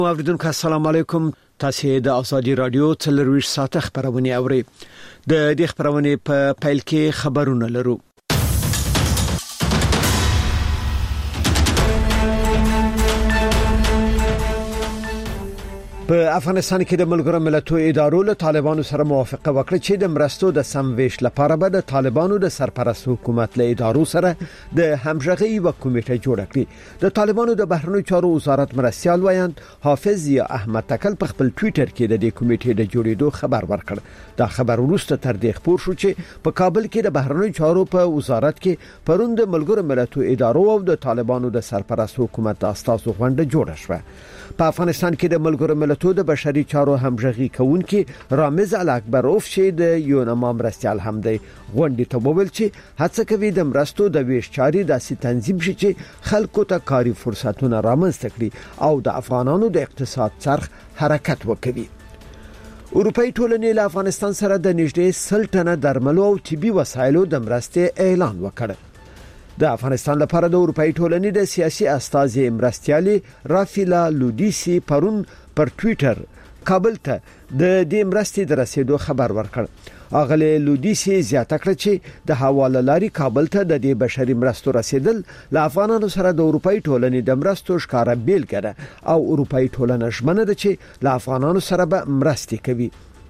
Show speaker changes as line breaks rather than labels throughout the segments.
اوریدونکو السلام علیکم. تاسو د ازادي رادیو څلرويش ساعته خبرونه اورئ. د دې خبرونه په پیل کې خبرونه لرو. په افغانستان کې د ملګرو ملتونو ادارو له طالبانو سره موافقه وکړه چې د مرستو د سمويش لپاره به د طالبانو د سرپرست حکومت له ادارو سره د همغږي و کمیټه جوړه کړي. د طالبانو د بهرنیو چارو وزارت مرستيال وایند حافظ یا احمد تکل په خپل ټوئیټر کې د دې کمیټې د جوړېدو خبر ورکړ. دا خبر وروسته تر دې خبر شو چې په کابل کې د بهرنیو چارو په وزارت کې پروند ملګرو ملتونو ادارو او د طالبانو د سرپرست حکومت اساسو غونډه جوړه شوه. په افغانستان کې د ملګرو ملتونو د بشري چارو همغږي کوونکي رامز الاکبروف چې د یونما مرستيال هم دی غونډې ته وویل چې هڅه کوي د مرستو د ویش چاري داسې تنظیم شي چې خلکو ته کاري فرصتونه رامنځته کړي او د افغانانو د اقتصاد څرخ حرکت وکړي. اروپאי ټولنې له افغانستان سره د نږدې 100 ټنه درملو او طبي وسایلو د مرستې اعلان وکړ. د افغانستان لپاره د اروپאי ټولنې د سیاسي استازي مرستيالي رافیلا لودیسی پرون پر ټوئیټر کابل ته د دې مرستې د رسیدو خبر ورکړ. اغله لودیسی زیاته کړ چې د حواله لاري کابل ته د دې بشري مرستو رسیدل له افغانانو سره د اروپאי ټولنې د مرستو ښکارا بیل کړه او اروپאי ټولنه ژمنه ده چې له افغانانو سره به مرستې کوي.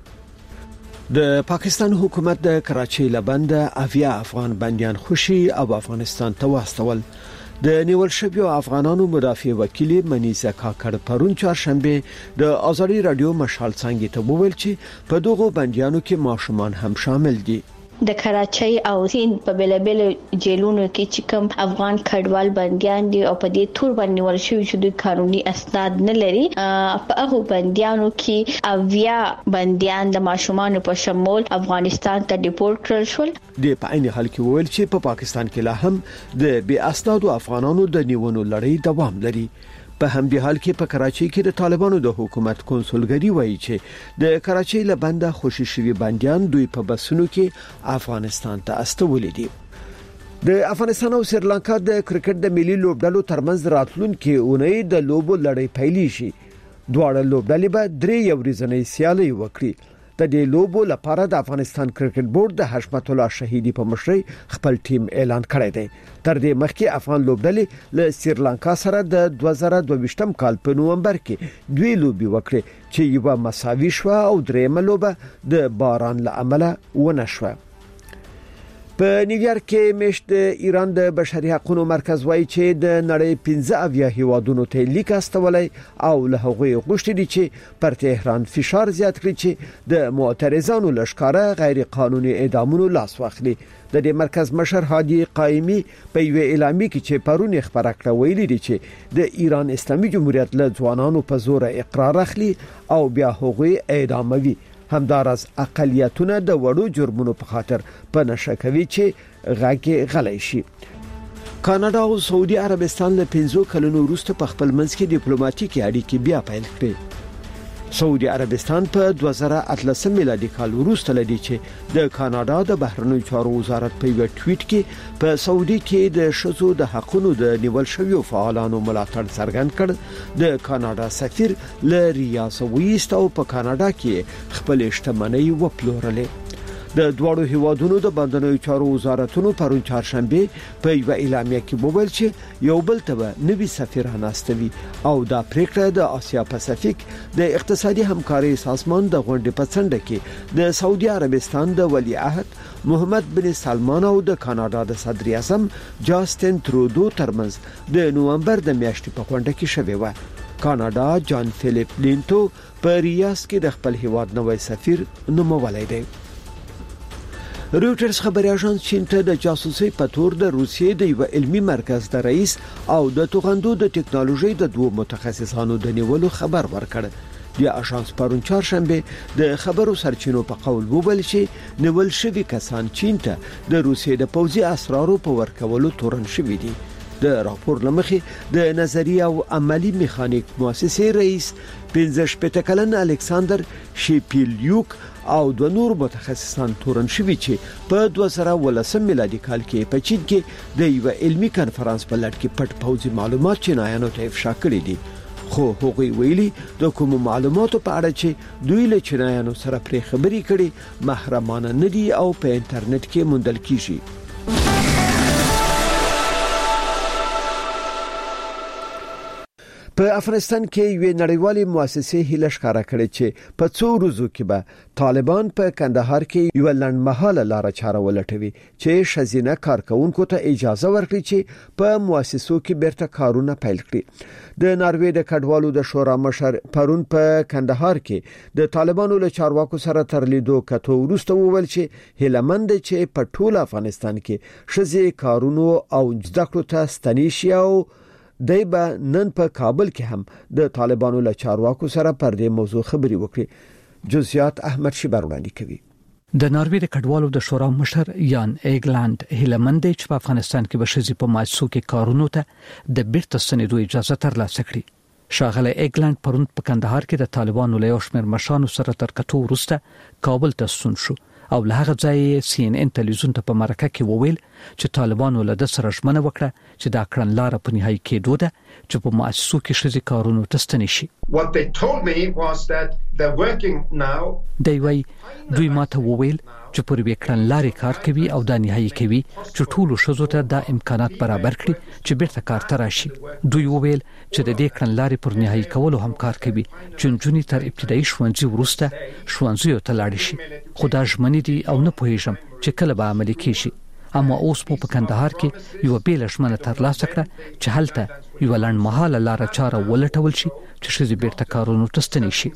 د پاکستان حکومت د کراچۍ لبنده اویا افغان بنديان خوشي او افغانستان ته واستول. د نیول شویو افغانانو مدافع وکیل منیزه کاکړ پرون چهارشنبه د ازادي رادیو مشال څنګه ته وویل چې په دغه بنديانو کې ماشومان هم شامل دي.
د کراچۍ او سیند په بلبل جیلونو کې چې کوم افغان کډوال بنديان دي او په دې تور باندې ورشي چې د قانوني اسناد نه لري په هغه بنديانو کې اویا بنديان د ماشومان په شمول افغانستان ته ډیپورټ کړل شول.
د په عین حال کې ویل چې په پاکستان کې لا هم د بي اسنادو افغانانو د نیونو لړۍ دوام لري. په همدې حال کې په کراچۍ کې د طالبانو د حکومت کنسولګری وایي چې د کراچۍ لبنده خوشي شوی بنديان دوی په بسونو کې افغانستان ته استولې دي. د افغانستان او سریلانکا د کرکټ د ملي لوبډلو ترمنځ راتلونکي اونۍ د لوبو لړۍ پیلې شي. دواړه لوبډلې به درې ورځنۍ سیالي وکړي. د دې لوبو لپاره د افغانستان کرکټ بورډ د حشمت الله شهیدی په مشرۍ خپل ټیم اعلان کړی دی. تر دې مخکې افغان لوبډلې له سریلانکا سره د 2022م کال په نومبر کې دوی لوبي وکړي چې یو مساوي شو او درېمه لوبه د باران له امله ونه شوه. په نیویارک کې مشت د ایران د بشري حقوقو مرکز وایي چې د نړۍ 15 هیوادونو ته لیک استولای او له هغوی غوښتي دي چې پر تهران فشار زیات کړي چې د معترضانو لشکاره غیر قانوني اعدامونو لاس واخلي. د دې مرکز مشر هادي قائمي په یو اعلامیه کې چې پرون خبره کړه ویلي دي چې د ایران اسلامي جمهوریت له ځوانانو په زور اقرار اخلي او بیا هغوی اعداموي. همدارس اقلیتونه د وړو جرمونو په خاطر په نشه کوي چې غاګي غلای شي. کاناډا او سعودي عربستان له 15 کلونو وروسته په خپل منځ کې ډیپلوماټیکي اړیکې بیا پیل کړې. سعودي عربستان په 2018 میلادي کال وروسته لدی چې د کاناډا د بهرنیو چارو وزارت په یو ټویټ کې په سعودي کې د شذو د حقونو د نیول شویو فعالانو ملاتړ څرګند کړ. د کاناډا سفیر ل ریاض ویست او په کاناډا کې خپل شتمنۍ وپلورلې. د دوړو هیوادونو د بندنوي چارو وزارتونو پرون چهارشنبه په یو اعلامیه کې وویل چې یو بل ته نوي سفیران استوي او دا پریکړه د آسیا پاسفیک د اقتصادي همکاري سازمان د غونډې په څنډه کې د سعودي عربستان د ولی عهد محمد بن سلمان او د کاناډا د صدر اعظم جاستن ترودو ترمنځ د نومبر د میاشتې په غونډه کې شوې و. کاناډا جان فیلیپ لینټو په ریاض کې د خپل هیواد نوی سفیر نومولی دی. رویټرز خبري اژانس چین ته د جاسوسي په تور د روسیې د یو علمي مرکز د رئیس او د توغندو د ټکنالوژي د دوه متخصصانو د نیولو خبر ورکړ. د اژانس پرون چهارشنبه د خبرو سرچینو په قول وویل چې نیول شوی کسان چین ته د روسیې د پوځي اسرارو په ورکولو تورن شوی دي. د راپور لمخې د نظریه او عملی میخانیک مؤسسې رئیس 15 کلن الکساندر شیپیلیوک او د نور متخصصان تورن شوی چې په 2018 میلادي کال کې په چین کې د یو علمي کانفرنس په لړ کې پټ پوځي معلومات چینایانو ته افشا کړي دي. خو هغوی ویلي د کوم معلوماتو په اړه چې دوی له چینایانو سره پرې خبرې کړي محرمانه نه دي او په انټرنیټ کې موندل کیږي. په افغانستان کې یو نړیوالې مؤسسې هیله ښکارا کړې چې په څو ورځو کې به طالبان په کندهار کې یو لنډمهاله لار چاره ولټوي چې شزینه کارکونکو ته اجازه ورکړي چې په مؤسسو کې بیرته کارونه پیل کړي. د ناروې د کډوالو د شورا مشر پرون په کندهار کې د طالبانو له چارواکو سره تر لیدو کته ورسته وویل چې هیلمند چې په ټول افغانستان کې شزي کارونو او زده کړو ته ستنیشي او دایبه نن په کابل کې هم د طالبانو له چارواکو سره پر دې موضوع خبري وکړي. جزئیات احمد شیبر وړاندې کوي.
د ناروې د کډوالو د شورا مشر یان ایګلند هیلمند چې په افغانستان کې بشزي په مؤسسو کې کارونو ته د بیرته ستنېدو اجازه ترلاسه کړي. شاغله ایګلند پرون په کندهار کې د طالبانو له یو شمېر مشرانو سره تر کتو وروسته کابل ته ستون شو او له هغه ځای CNN تلویزیون ته په مرکه کې وویل چې طالبانو له د سره ژمنه وکړه چې دا کړنلاره په نهایي کېدو ده چې په مؤسسو کې شزي کارونو ته ستنې شي.
What they told me was that they're working now.
دوی ماته وویل چې پر وی کړنلارې کار کوي او د نهایي کوي چې ټول شزو ته د امکانات برابر کړي چې بیرته کار ته راشي. دوی وویل چې د دې کړنلارې پر نهایي کولو هم کار کوي چې نجونې تر ابتدایي ښوونځي وروسته ښوونځیو ته لاړ شي. خو دا ژمنې دي او نه پوهیږم چې کله به عملي کیږي. اما اوس په کندهار کې یو بیل ژمنه ترلاسه کړه چې هلته یو لنډمهاله لار چاره ولټول شي چې شزي بیرته کارونو ته ستنې شي.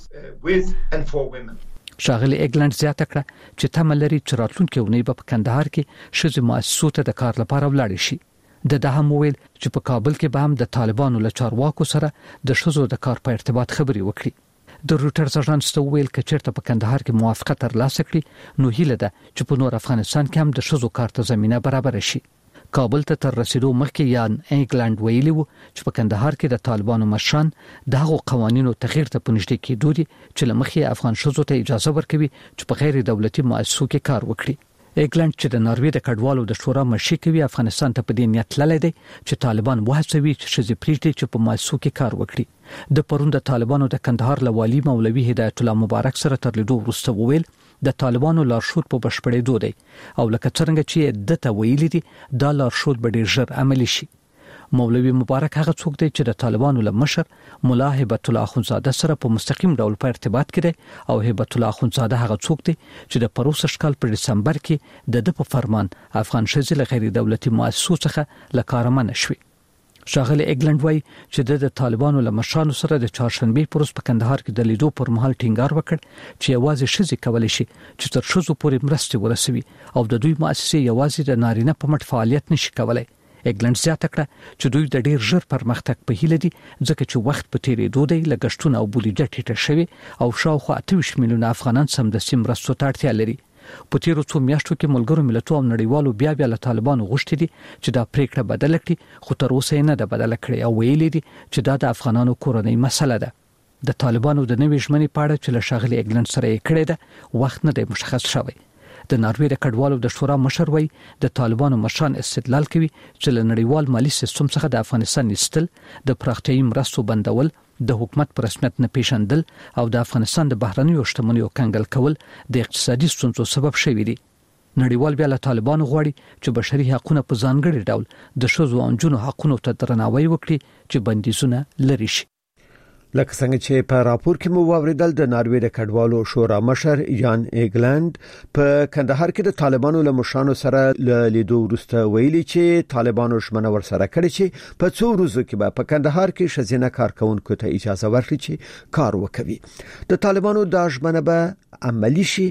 شاغلی ایګلند زیاته کړه چې تمه لري چې راتلونکي ونی په کندهار کې شزي مؤسسو ته د کار لپاره ولاړ شي. د هم ویل چې په کابل کې به هم د طالبانو له چارواکو سره د شزو د کار په ارتباط خبري وکړي. د روټرز اژانس ته ویل چې چیرته په کندهار کې موافقت ترلاسه کړي نو هیله ده چې په نور افغانستان کې هم د شزو کار ته زمينه برابر شي. کابل ته تر رسیدو مخکې یان ایګلند ویلي وو چې په کندهار کې د طالبانو مشران دغه قوانینو تغییر ته پنځډي کېدو دي چې لمخې افغان شزو ته اجازه ورکوي چې په غیر دولتي مؤسسو کې کار وکړي. ایګلند چې د ناروې د کډوالو د شورا مشر کوي افغانستان ته په دې نیت للی دی چې طالبان وهڅوي چې شزي پریږدي چې په مؤسسو کې کار وکړي. د پرون د طالبانو د کندهار لوالي مولوي هدایت الله مبارک سره تر لیدو وروسته وویل د طالبانو لارښود په بشپړېدو دی او لکه څنګه چې دته ویلي دي دا لارښود به ډېر ژر عملي شي. مولوي مبارک هغه څوک دی چې د طالبانو له مشر مولا هبت الله اخونزاده سره په مستقیم ډول په ارتباط کې دی او هبت الله اخونزاده هغه څوک دی چې د پروسه کال په دسمبر کې د په فرمان افغان شزي له غیر دولتي مؤسسو څخه لکارمه نشوي. شاغلی ایګلند وای چې د طالبانو له مشرانو سره د چهارشنبه پروس په کندهار کې د لیدو پر مهال ټینګار وکړ چې یوازې شزي کولای شي چې تر شزو پورې مرسته ورسوي او د دوی مؤسسې یوازې د نارینه په مټ فعالیت نشي کولای. ایګلند زیاته کړه چې دوی د ډیر ژر پرمختګ په هیله دي ځکه چې وخت په تیریدو دی لګښتونه او بودیجه ټیټه شوی او شاوخوا 28 میلیونه افغانان سم د سیم مرستو ته اړتیا لري. په تیرو څو میاشتو کې ملګرو ملتونو او نړیوالو بیا له طالبانو غوښتي دي چې دا پریکړه بدل کړي خو تر اوسه نه ده بدل کړې او ویلي دي چې دا د افغانانو کورنۍ مسله ده. د طالبانو د نوې ژمنې په اړه چې له شاغلي ایګلند سره یې کړې ده وخت نه دی مشخص شوی. د ناروې د کډوالو د شورا مشر وای د طالبانو مشران استدلال کوي چې له نړیوال مالی سیستم څخه د افغانستان ایستل د پراختیايي مرستو بندول د حکومت پر رسمیت نه پیژندل او د افغانستان د بهرنیو شتمنیو کنګل کول د اقتصادي ستونزو سبب شوی دي. نړیوال بیا له طالبانو غواړي چې بشري حقوقونه په ځانګړي ډول د شوزو او جنو حقوقو ته درناوی وکړي چې بندیزونه لري شي.
لکه څنګه چې په راپور کې مو واوریدل د ناروې د کډوالو شورا مشر یان ایګلند په کندهار کې د طالبانو له مشرانو سره لیدو وروسته ویلي چې طالبانو ژمنه ورسره کړې چې په څو ورځو کې به په کندهار کې شزینه کارکونکو ته اجازه ورکړي چې کار وکړي. د طالبانو د ژمنه به عملی شي.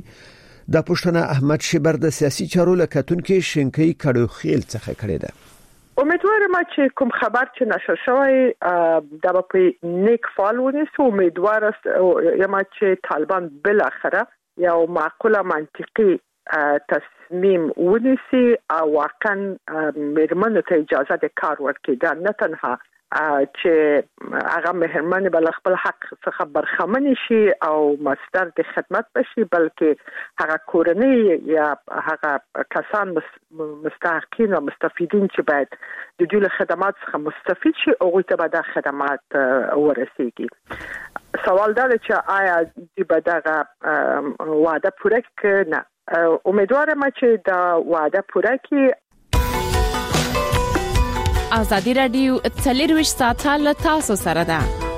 د پښتنه احمد شیبر د سیاسي چارو لکتونکو شینکۍ کډو خیل څخه کړی ده.
امیدوارم چې کوم خبر چې نشر شوی دا په نیک فال ونیسو. امیدوار یم چې طالبان بالاخره یو معقوله منطقي تصمیم ونیسي او واقعا میرمنو ته اجازه د کار ورکړي. دا نه تنها چې هغه مهرباني بل خپل حق څخه برخمن شي او مصدر د خدمت بشي، بلکې هغه کورنۍ یا هغه کسان مستحقین او مستفیدین چې باید د دوی له خدمات څخه مستفید شي او غوښته به د خدمات ورسیږي. سوال دا چې آیا د بدغه وعده پوره کړي؟ امیدوارم چې دا وعده پوره کړي.
ازادي رادیو 24 ساعته له تاسو سره ده.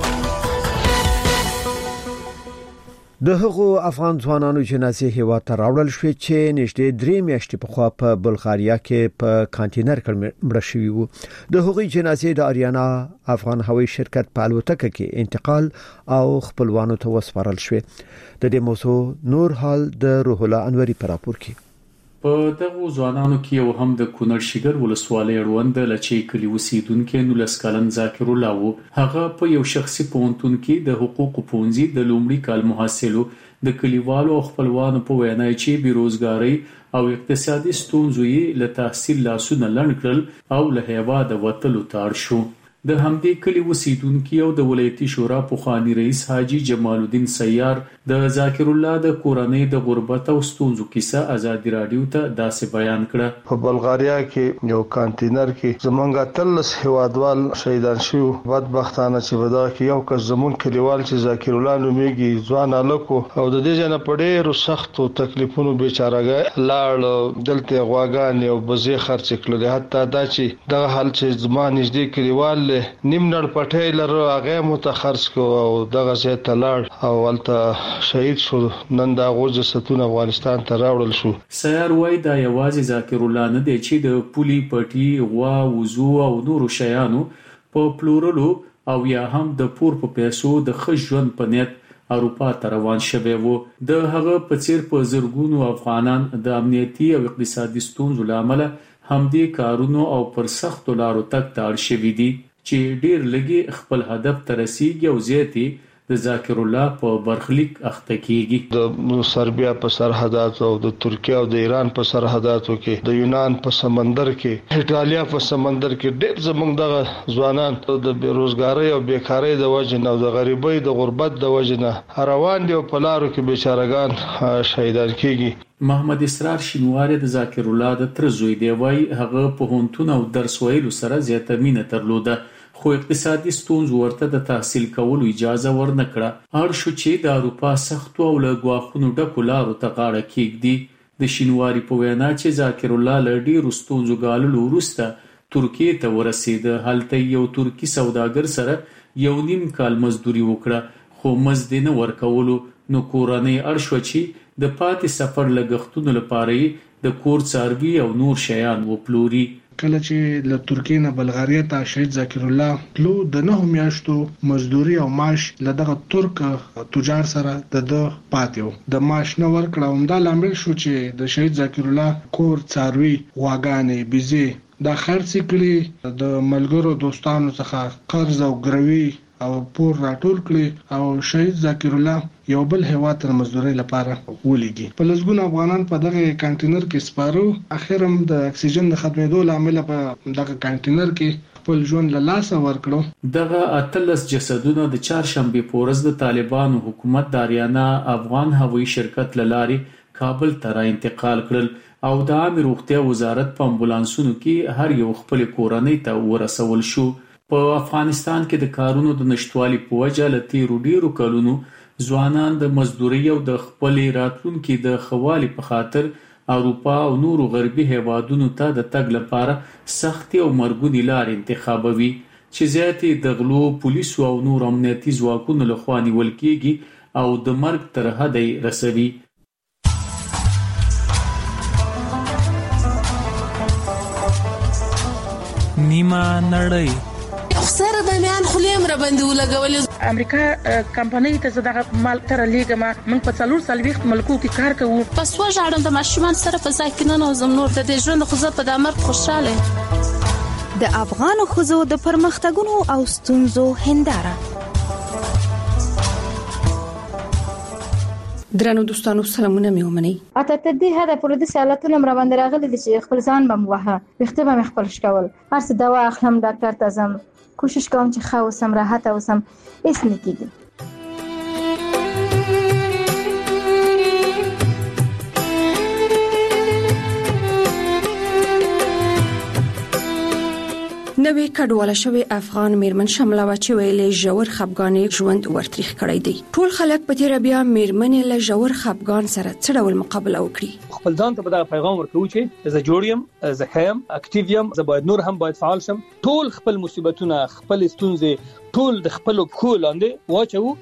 د هغو افغان ځوانانو جنازې هیواد ته راوړل شوې چې نږدې 3 میاشتې په خوا په بلغاریا کې په کانټینر کې مړه شوي وو. د هغوی جنازې د اریانا افغان هوایي شرکت په الوتکه کې انتقال او خپلوانو ته وسپارل شوې. د دې موضوع نور حال د روح الله انوري په راپور کې.
په دغه ځوانانو کې یو هم د کونړ شیګر ولسوالۍ اړوند لچې کلی اوسیدونکو 19 کلن ذاکر الله وو. هغه په یو شخصي پونتون کې د حقوقو پونځي د لومړي کال محصلو د کلیوالو خپلوانو په وینا چې بیروزګاری او اقتصادي ستونزې له تحصیل لاسونه لړن کړل او له هیواده وتلو تاړ شو. د همدې کلی اوسیدونکو او د ولایتي شورا پوخانی رئیس حاجی جمال الدین سیار د ذاکر الله د کورنۍ د غربت او ستونزو کیسه ازادي رادیو ته داسې بیان کړه.
په بلغاریا کې یو کانټینر کې زمونږ تلس هوادوال شهیدان شو. بدبختانه چې ودا کې یو کس زمون کلیوال چې ذاکر الله نومېږي ځوان الکو او د دې جن په ډېرو سختو تکلیفونو بیچارهګا لاړ دلته غواګان او بزې خرڅ کړل. حتی دا چې دغه حال چې زما نږدې کلیوال نیم نړ پټای لره هغه متخرص کو او دغه ځای ته لاړ او ولته شهید شو. نن دا غوځ ستون افغانستان ته راوړل شو.
سیار وای دا یوازې ذاکر الله نه دی چې د پولی پټي غوا وزو او نورو شیانو په پلورلو او یا هم د پور په پیسو د خژن په نیت اروپا ته روان شوی وو. د هغه په څیر په زرګونو افغانان د امنیتي او اقتصادي ستونزو لامل همدې کارونو او پر سختو لارو تک تاړ شوی دي چې ډیر لګي خپل هدف ته رسیږي او زیاتی د ذاکر الله په برخلیک اخته کیږي.
د سربیا په سرحداتو او د ترکیه او د ایران په سرحداتو کې د یونان په سمندر کې ایتالیا په سمندر کې ډېر زمونږ د ځوانان د بیروزګاری او بیکاری د وجې نه او د غریبۍ د غربت د وجې نه روان دي او په لارو کې بیچارهګان شهیدان کیږي.
محمد اسرار شینواری د ذاکر الله د تر زوی دی. وای هغه په هونتون او درس ویلو سره زیاته مینه درلوده خو اقتصادي ستونزو ورته د تحصیل کولو اجازه ورنکړه. اړ شو چې د اروپا سختو او له غواخونو ډکو لارو ته غاړه کېږدي. د شینواری په وینا چې ذاکر الله له ډیرو ستونزو ګاللو وروسته ترکیه ته ورسید. هلته یو ترکی سوداګر سره 1.5 کال مزدوري وکړه خو مزد نه ورکولو. نو کورنۍ اړ شو چې د پاتې سفر لګښتونو لپاره د کور څاروي او نور شیان وپلوري.
کله چې له ترکیه نه بلغاریا ته شهید ذاکر الله تلو د 9 میاشتو مزدوري او معاش له دغه ترک تجار سره د پاتیو د معاش نه ورکړه. همدا لامل شو چې د شهید ذاکر الله کور څاروي غواګانې بيزي د خرڅ کړي د ملګرو دوستانو څخه قرض او ګروي او پور راټول کړي او شهید ذاکر الله یو بل هیواد ته مزدوري لپاره ولېږي. په لږګون افغانان په دغه کانټینر کې سپارو. اخیرا د اکسیجن د ختمېدو لامل په دغه کانټینر کې خپل ژوند له لاسه ورکړو.
دغه اتلس جسدونه د چهارشنبه پورز د طالبانو حکومت د اریانا افغان هوایي شرکت لارې کابل ته را انتقال کړل او د عامه روغتیا وزارت په امبولانسونو کې هر یو خپل کورنۍ ته ورسول شو. په افغانستان کې د کارونو د نشټوالي په وجه له تیرو ډیرو کلونو ځوانان د مزدوري او د خپل راتلونکو د خوالي په خاطر اروپا او نورو غربي هیوادونو ته د تګ لپاره سختي او مرګونی لار انتخابوي چې زیاتې د غلو پولیسو او نور امنیتي ځواکونو لخوا نیول کېږي او د مرګ تر حد رسوي.
نیمه نړۍ
سره د میان خلیم را باندې ولګولې.
امریکا کمپنۍ ته زداغه مال تر لیګما من په 4 وخت ملکو کې کار کوو.
پس وژاړم د ماشومان سره په ځای کې نه نوزم نور د ژوند خو زه په دمر خوشاله.
د افغان خزو د پرمختګونو او ستونزو هنداره.
درنو دوستانو سلامونه مې ومني.
اته تدې هدا پر دې سوالاتونه مر باندې راغلي چې خپل ځان بم وها وخته به خپل شکول هر څه دوا اخلم ډاکټر ته ځم کوشش کوم چې ښه اوسم، راحت اوسم، هیڅ نه کیږي.
نوې کډواله شوی افغان میرمن شمله و چې ویلې ژور خپګان ژوند ورتریخ کړی دی. ټول خلک په تیر بیا میرمنې له ژور خپګان سره څه ډول مقابله وکړي.
خپل ځان ته به پیغام ورکوي چې زه جوړ یم، زه خیم، اکټیو یم، زه باید نور هم باید فعال شم. ټول خپل مصیبتونه، خپل ستونزې ټول د خپل پښو لاندې واچو.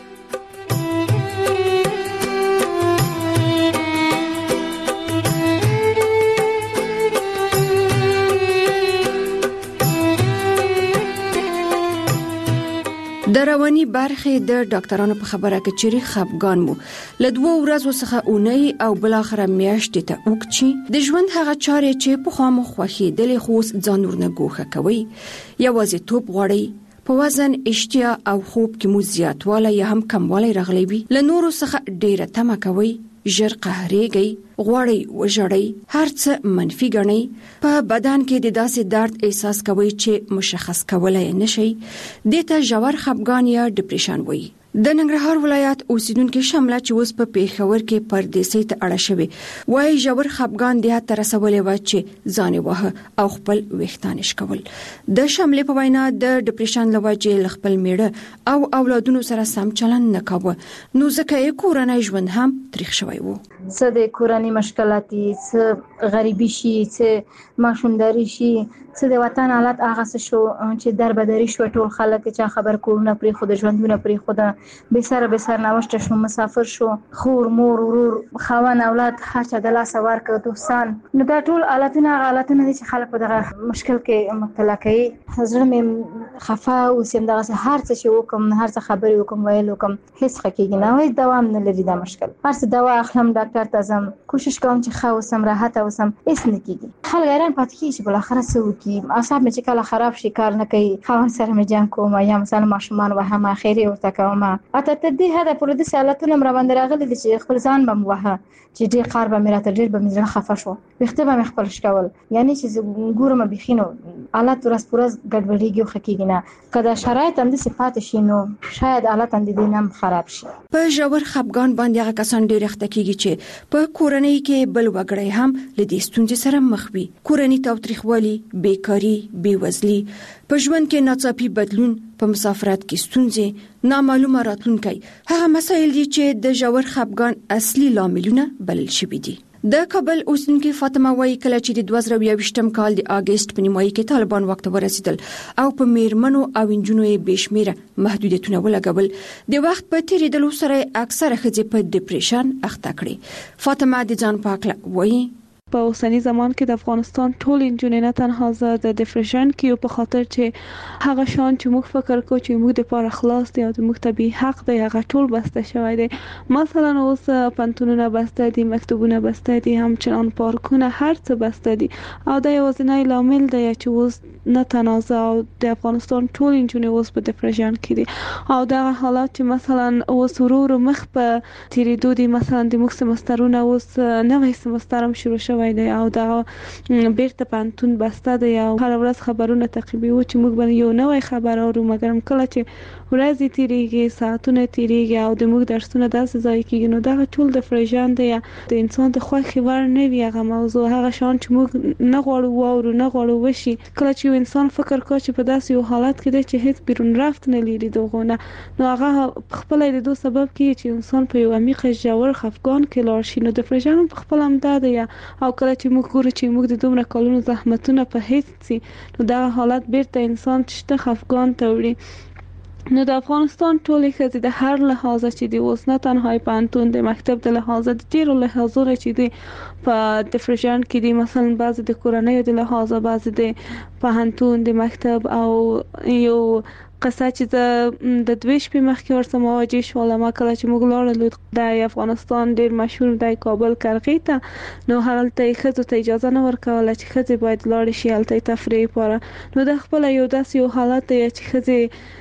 د رواني برخې د ډاکټرانو په خبره کې چې خپګان مو له 2 ورځې څخه اونۍ او بل اخر میاشتې ته وکړي. د ژوند هغه چارې چې په خامو خوخي د لخوس ځان ورنه ګوخه کوي، یوازې توپ غوړي، په وزن، اشتیا او خوب کې مو زیاتوالی یا هم کموالی راغلی وي، له نورو څخه ډیره تمه کوي، ژر قهرېږي، غواړي وژړئ، هر څه منفي ګڼئ، په بدن کې د داسې درد احساس کوي چې مشخص کولای نشي. دې ته ژور خپګان یا ډیپریشن وایي. د ننګرهار ولایت اوسیدونکو شمله چې اوس په پیښور کې پردیسي ته اړه شوی وایي ژور خپګان د هغه تر رسولې و چې ځان وه او خپل وختانش کول. د شمله په وینا د ډیپریشن لوجه خپل میړه او اولادونو سره سم چلند نه کاوه، نو ځکه یې کورنۍ ژوند هم تریخ شوی وو.
څه د کورنۍ مشکلاتي، څه غریبي شي، څه ماشومداري شي، څه د وطن حالت هغه څه شو چې دربدري شو. ټول خلک چې خبر کورونه پرې خو د ژوندونه پرې خو د به سر نوشته شو، مسافر شو، خور مور ورور خوان اولاد هر چا د لاس ورکړ دوستان. نو دا ټول حالتونه دي چې خلک په دغه مشکل کې مبتلا کوي. زړه مې خفه او سم دغه هر څه چې وکم، هر څه خبرې وکم، ویل وکم، هیڅ حقیقت نه وي، دوام نه لري دا مشکل. هر څه دوا اخلم، ډاکټر ته ځم، کوشش کوم چې ښه اوسم، راحت اوسم، هیڅ نه کیږي. خلک حیران پاتې کیږي چې بل اخر څه وکي. اعصاب مې چې کله خراب شي کار نه کوي، خاوند سره مې جنګ کوم یا مثلا ماشومان وهم اخیری ورته کوم. اته دې هدا پر دې سالتونه مر باندې راغلي چې خپل ځان بم وها چې ډېر قار به مې راته ډېر به مې زړه خفه شو، وخته به مې خپل شکول، یعنی چې ګورم بخینو حالت ورځ پرځ ګډوډیږي خو کېږي نه. کله شرایط هم د صفات شي نو شاید حالت هم د دینم خراب شي.
په ژور خپګان باندې هغه کسان ډېر اخته کېږي چې په کورنۍ کې بل وګړی هم لدې ستونزې سره مخ وي. کورنۍ تاوتریخوالي، بیکاری، بیوزلي، په ژوند کې ناڅاپي بدلون، په مسافرت کې ستونزې، نامعلومه راتلونکی، هغه مسایل دي چې د ژور خپګان اصلي لاملونه بلل شوي دي. د کابل اوسیدونکو فاطمه وايي کله چې د 2022م کال د اگست په نیمایي کې طالبان وخت ورسېدل او په میرمنو او انجونو یې بشمیره محدودیتونه ولګول، د وخت په تیریدلو سره اکثره ښځې په ډیپریشن اخته کړي. فاطمه د ځان پاکله وايي
په اوسنی زمان کې د افغانستان ټول انجونې نه تنها زه د ډیپریشن کې په خاطر چې هغه شان چې موږ فکر کوو چې موږ د پاره خلاص دی او د موږ طبي حق دی هغه ټول بسته شوی دی. مثلا اوس پنتونونه بسته دي، مکتوبونه بسته دي، همچنان پارکونه، هر څه بسته دي او دا یوازینی لامل دی چې اوس نه تنازع او د افغانستان ټول انجونې اوس په ډیپریشن کې دي او دا حالات چې مثلا اوس ورور مخ په تیریدو دي. مثلا د موږ سمسترونه اوس نوې سمستر هم شروع شوی دی او دا بیرته پانتون بسته دی او هر ورځ خبرونه تعقیبوي چې موږ باندې یو نوې خبر اورو، مګر کله چې ورځې تیریږي، ساعتونه تیریږي او د موږ درسونه داسې ځای کېږي، نو دا ټول ډیپریشن دی. د انسان د خوښې ور نه وي هغه موضوع، هغه شان چې موږ نه غواړو واورو، نه غواړو وشي. کله چې انسان فکر کوي چې په داسې یو حالت کې دی چې هیڅ بیرون رفت نه لري دغونه، نو هغه خپل د دوه سبب کې چې انسان په یو عمیق ژور خفګان کې لاړ شي. نو ډیپریشن په خپل هم دا دی او کله چې موږ ګورو چې موږ د دومره کلونو زحمتونه په هیڅ سي، نو دا حالت بیرته انسان چې خفګان ته وړي. نو د افغانستان ټولې ښځې د هر لحاظه چې دی اوس نه تنها پانتون د مکتب د لحاظه د ډیرو لحاظونو چې دی په ډیپریشن کې دي، مثلا بعضې د کورنۍ د لحاظه، بعضې د پانتون د مکتب. او یو قصه چې د 2 شپې مخکې ورسره مواجه شوم، کله چې موږ لاړو د افغانستان ډیر مشهور د کابل کرغې ته، نو هلته ښځو ته اجازه نه ورکوله چې ښځې باید لاړې شي هلته تفریح لپاره. نو د خپل یو داسې یو حالت دی چې ښځې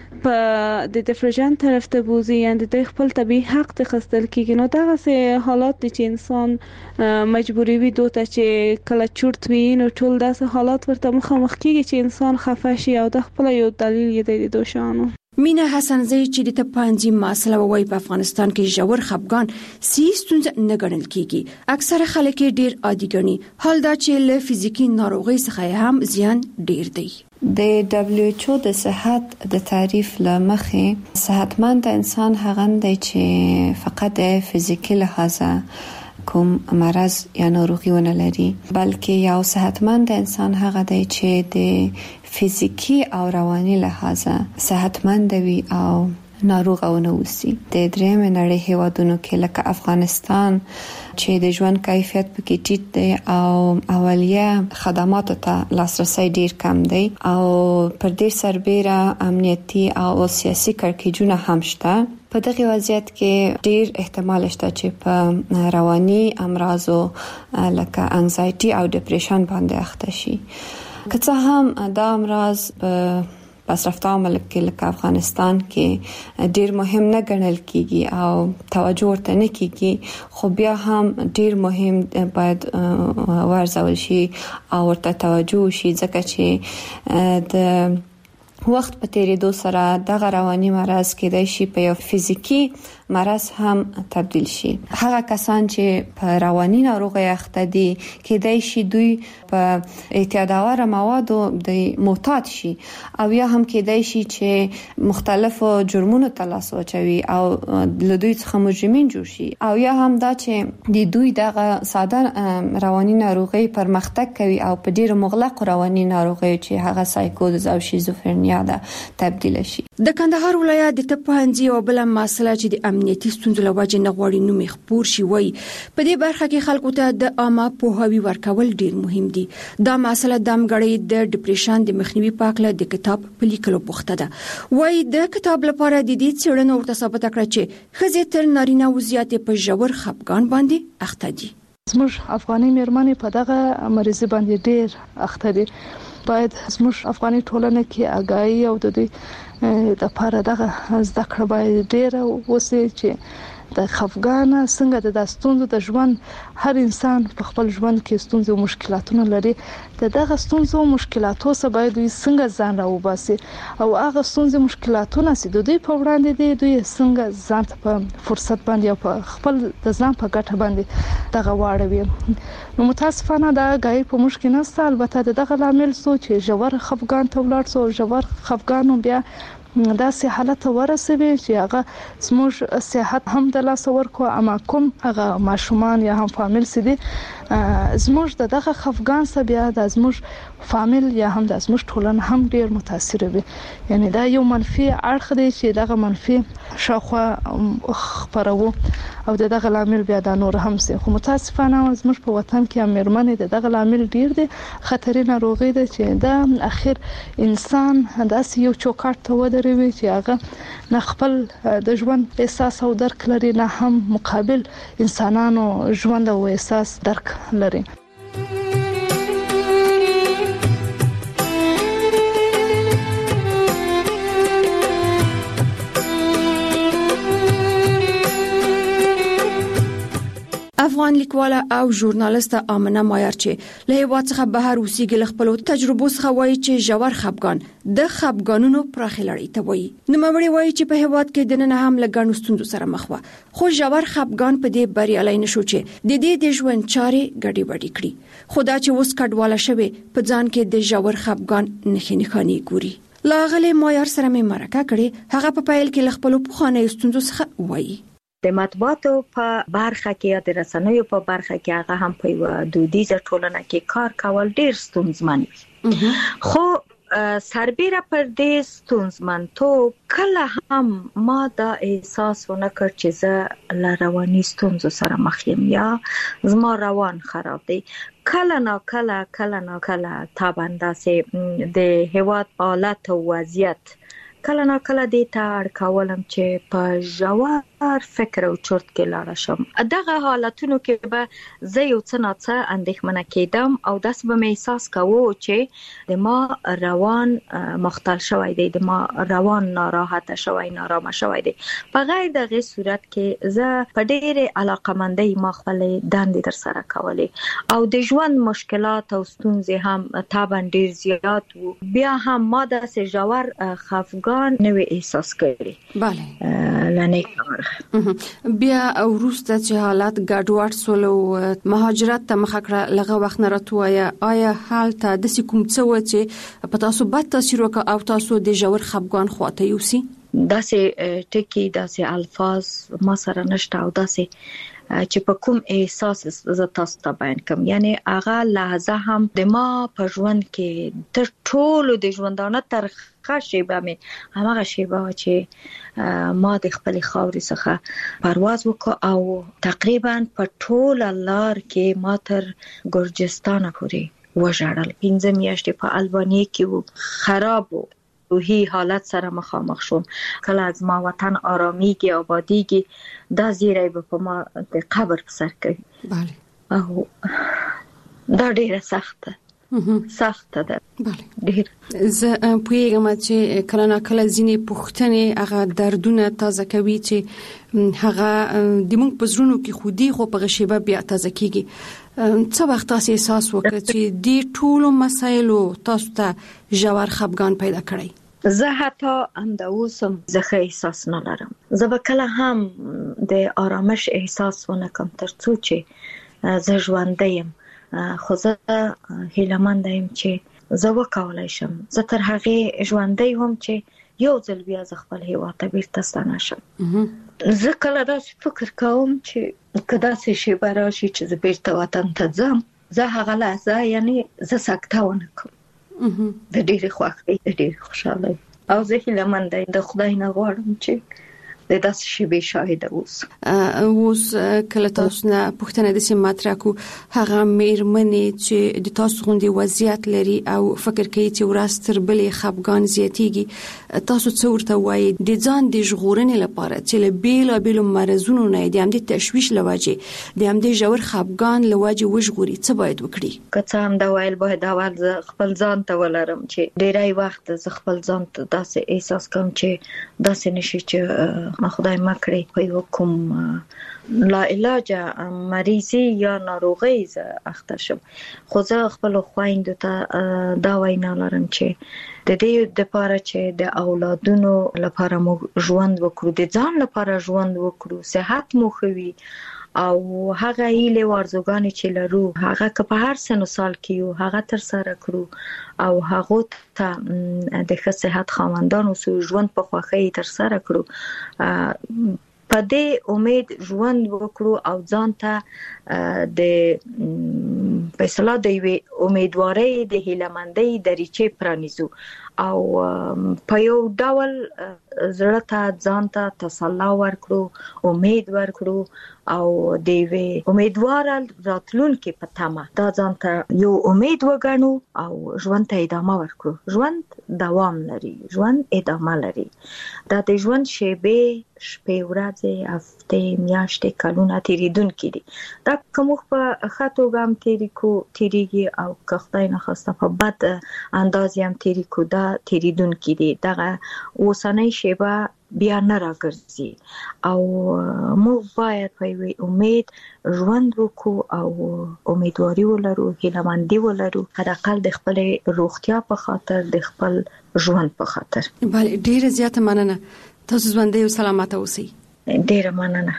په د ډیفریژن طرف ته بوزي یا د خپل طبي حق ته خستل کیږي. نو دا غسه حالات دي چې انسان مجبوری وي دوته چې کله چورت وي نو ټول داسې حالات ورته مخامخ کیږي چې انسان خفه شي او د خپل یو دلیل یې د دوشانو.
مینا حسن زئی چې د تپانځي مسله وای په افغانستان کې ژور خپګان سیستونز نه ګڼل کیږي. اکثره خلک ډیر عادي ګڼي، حال دا چې له فزیکی ناروغي څخه هم زیان ډیر دی.
د WHO د صحت د تعریف لمخې صحتمند انسان هغه دی چې فقط فزیکی لحاظه کوم مرض یا ناروغي ونه لري، بلکې یو صحتمند انسان هغه دی چې د فزیکی او رواني لحاظه صحتمند وي او ناروغ او نه وسی. د درېم نړۍ هیوادونو کې لکه افغانستان چې د ژوند کیفیت پکې ټیټ دی او اولیه خدماتو ته لاسرسي ډیر کم دی او پر دې سربېره امنیتي او سیاسي کړکېچونه هم شته. په دغه وضعیت کې ډیر احتمال شته چې په رواني امراضو لکه انزایټي او ډیپریشن باندې اخته شي. که څه هم دا امراض پسرفته ملک کې لکه افغانستان کې ډیر مهم نه ګڼل کیږي او توجه ورته نه کیږي، خو بیا هم ډیر مهم باید ورزول شي او ورته توجه شي، ځکه چې د وخت په تیریدو سره دغه رواني مرض کېدای شي په یو فزیکی مرض هم تبدیل شي. هغه کسان چې په رواني ناروغي اخته دي کېدای شي دوی په اعتیادآور موادو د معتاد شي او یا هم کېدای شي چې مختلفو جرمونو ته لاس واچوي او له دوی څخه مجرمین جوړ شي، او یا هم دا چې د دوی دغه ساده رواني ناروغي پرمختګ کوي او په ډیره مغلق رواني ناروغي چې هغه سایکوز او شیزوفرنیا ده تبدیل شي.
د کندهار ولایت د تپانځي او بل مسله چې د امنیتي ستونزو له وجې نه غواړي نوم خپور شي وای په دې برخه کې خلکو ته د عامه پوهاوی ورکول ډیر مهم دي. دا مسله د امګړې د ډیپریشن د مخنیوي په اړه د کتاب په لیکلو بوخته ده. وای د کتاب لپاره د دې څېړنو ورته ثابت کړ چې خزې تر نارینه وضعیت په ژور خپګان باندې اخته دي.
زموږ افغاني مېرمنې په دغه مریضي باندې ډیر اخته دي. باید زموږ افغاني ټولنه کې آگاهی او د دې د لپاره دغه زده کړه باید ډیر وسی چې د خفګان څنګه د داستونو د ژوند هر انسان په خپل ژوند کې ستونزې او مشکلاتونه لري. دغه ستونزې او مشکلاتو سره باید څنګه ځان راوباسي او هغه ستونزې مشکلاتونه چې د دوی په وړاندې دي دوی څنګه ځان ته په فرصت باندې او په خپل د ځان په ګټه باندې دغه واړوي. نو متاسفانه دا غي په مشکل نه، البته دغه لامل سوچ ژور خفګان ته ولاړ سو ژور خفګان بیا داسې حالت ورسوي چې هغه زموږ صحت هم د لاس ورکو، اما کوم هغه ماشومان یا هم فامیل سدي زموږ دغه خفګان سره بیا د زموږ فامیل یا هم د زموږ ټولنه هم ډیر متاثر وي. یعنی دا یو منفي اړخ دی چې دغه منفي شاخوا خبرو او دغه لامل بیا د نور هم سي. خو متاسفانه زموږ په وطن کې امرمنې دغه لامل ډیر دي، خطرې ناروغي ده چې دا اخر انسان داسې یو چوکاټ ته ودروي چې هغه نه خپل د ژوند احساس او درک لري، نه هم مقابل انسانانو ژوند او احساس درک لري.
افغان لیکواله او ژورنالیست آمنه مایار چې له هیواد څخه بهر اوسېږي خپل تجربو څخه وایي چې ژور خپګان د خپګانونو پراخه لړۍ ته وایي. نو مړی وایي چې په هیواد کې د نن هم لګڼو ستونزو سره مخ و، خو ژور خپګان په دې بریالي نشو چې د دې د ژوند چارې ګډي وډي کړي. خدا چې اوس کډواله شوی په ځان کې د ژور خپګان نښې ګوري. لاغله مایار سره مې مرکه کړي، هغه په پیل کې خپل پخوانی ستونزو څخه وایي.
د مطبوعاتو په برخه کې یا د رسنیو په برخه کې هغه هم په یو دودیزه ټولنه کې کار کول ډیر ستونزمن وي. خو سربېره پر دې ستونزمنتوب کله هم ما دا احساس ونه کړ چې زه له رواني ستونزو سره مخ یم یا زما روان خراب دی. کله نا کله طبعا داسې د هیواد حالت او وضعیت کله نه کله دې ته اړ کولم چې په ژور فکر او چرت کې لاړ شم. دغه حالتونو کې به زه یو څه نه څه اندېښمنه کېدم او داسې به مې احساس کوو چې د ما روان مختل شوی دی، د ما روان ناراحته شوی، نارامه شوی دی. په غیر دغه صورت کې زه په ډېرې علاقمندۍ ما خپلې دندې ترسره کولې او د ژوند مشکلات او ستونزې هم طبعا ډېر زیات وو. بیا هم ما داسې ژور خفګان نه وی احساس کړی.
bale
لنی کار
بیا وروسته چې حالات ګډوډ سول او مهاجرت ته مخ کړه لغه وخت نه راتوایا، آیا حالت د کوم څه و چې په تاسو بد تاثیر وکړ او تاسو د ژور خفګان خواته یوسي؟
داسې ټکی داسې الفاظ ما سره نشته او داسې چې په کوم احساس ز تاسو ته بیان کوم. یعنی هغه لحظه هم د ما په ژوند کې تر ټولو د ژوندانه تر خاصه مې هغه شیبه چې ما د خپل خاورې څخه پرواز وکړ او تقریبا په ټول لار کې ما تر ګرجستان پورې وژړل. 15 میاشتې په البانیا کې وو، خراب وو، روحي حالت سره مخامخ شوم. کله از ما وطن آرامیږي آبادیږي دا زیری به په ما د قبر په سر کوي.
bale
او دا ډیره سخته ده.
bale
ډیر
زه پوهیږم چې کله نه کله ځینې پوښتنې هغه دردونه تازه کوي چې هغه د موږ په زړونو کې خودي خو په غشيبه بیا تازه کیږي. څه وخت تاسو احساس وکړ چې د ټولو مسایلو تاسو ته ژور خفګان پیدا کړی؟
زه حتی همدا اوسم زه احساس نه لرم. زه به کله هم د آرامش احساس ونه کوم تر څو چې زه ژوندی یم. خو زه هیله‌مند یم چې زه وکولای شم. زه تر هغه ژوندی هم چې یو ځل بیا ز خپل هیواد ته بیرته ستنه شم. زه کله داسې فکر کوم چې کدا څه شی براشي چې زه بیرته وطن ته ځم، زه هغه لحظه یعنی زه سکته ونه کوم. د ډېرې خوښۍ، د ډېرې خوشحالۍ او زه هیله‌مند یم د خدای نه غواړم چې د داسې شی به شاهد
اوس کله تاسو نه پوښتنه د سیم مطرح کو هغه میرمنې چې د تاسو غوندي وضعیت لري او فکر کوي چې ورستر بلې خفګان زیاتیږي، تاسو څه ورته وایي د ځان د ژغورنې لپاره چې له بیلابیلو مرزونو نه د هم د تشویش لوجه د هم د ژور خفګان لوجه وژغوري، څه باید وکړي؟
که څه هم دا ویل باید اول خپل ځان ته ولرم چې ډیری وخت ز خپل ځان ته داسې احساس کوم چې داسې نشي چې ما خدای مکړي په یو کوم لا علاج مریضي یا ناروغي ز اخته شم. خو زه خپل خويندو ته دا وینا لرم چې د دې د لپاره چې د اولادونو لپاره مو ژوند وکړو، د ځان لپاره ژوند وکړو، صحت مو خوي او هغه ایله ورزګانی چې لرو هغه که په هر سن سال کې یو هغه تر سره کړو او هغه ته د ښه صحت خاوندانو سو ژوند په خوخه تر سره کړو. په دې امید ژوند وکړو او ځان ته د فیصله دی امیدواري د هیلمندۍ دریچې پرانیزو او په یو ډول زړه ته ځان ته تسلا ورکړو، امید ورکړو او د امیدوار راتلونکي په تمه دا ځان ته یو امید وګڼو او ژوند ته ادامه ورکړو. ژوند دوام لري، ژوند ادامه لري. دا د ژوند شپې ورځې هفته میاشتې کلونه تیریدونکي دي. دا کوم په خاطو ګام تیریږي او که خدای نخواسته په بد انداز هم تیریکو دا تیریدونکي دي. دغه اوسنۍ شیبه بیا نه راګرځي او موږ باید په امید ژوند وکړو او امیدواري ولرو، هیله‌مندي ولرو، حداقل د خپل روغتیا په خاطر، د خپل ژوند په خاطر.
بله ډیره زیاته مننه. تاسو ژوندۍ او سلامت اوسئ.
ډیره مننه.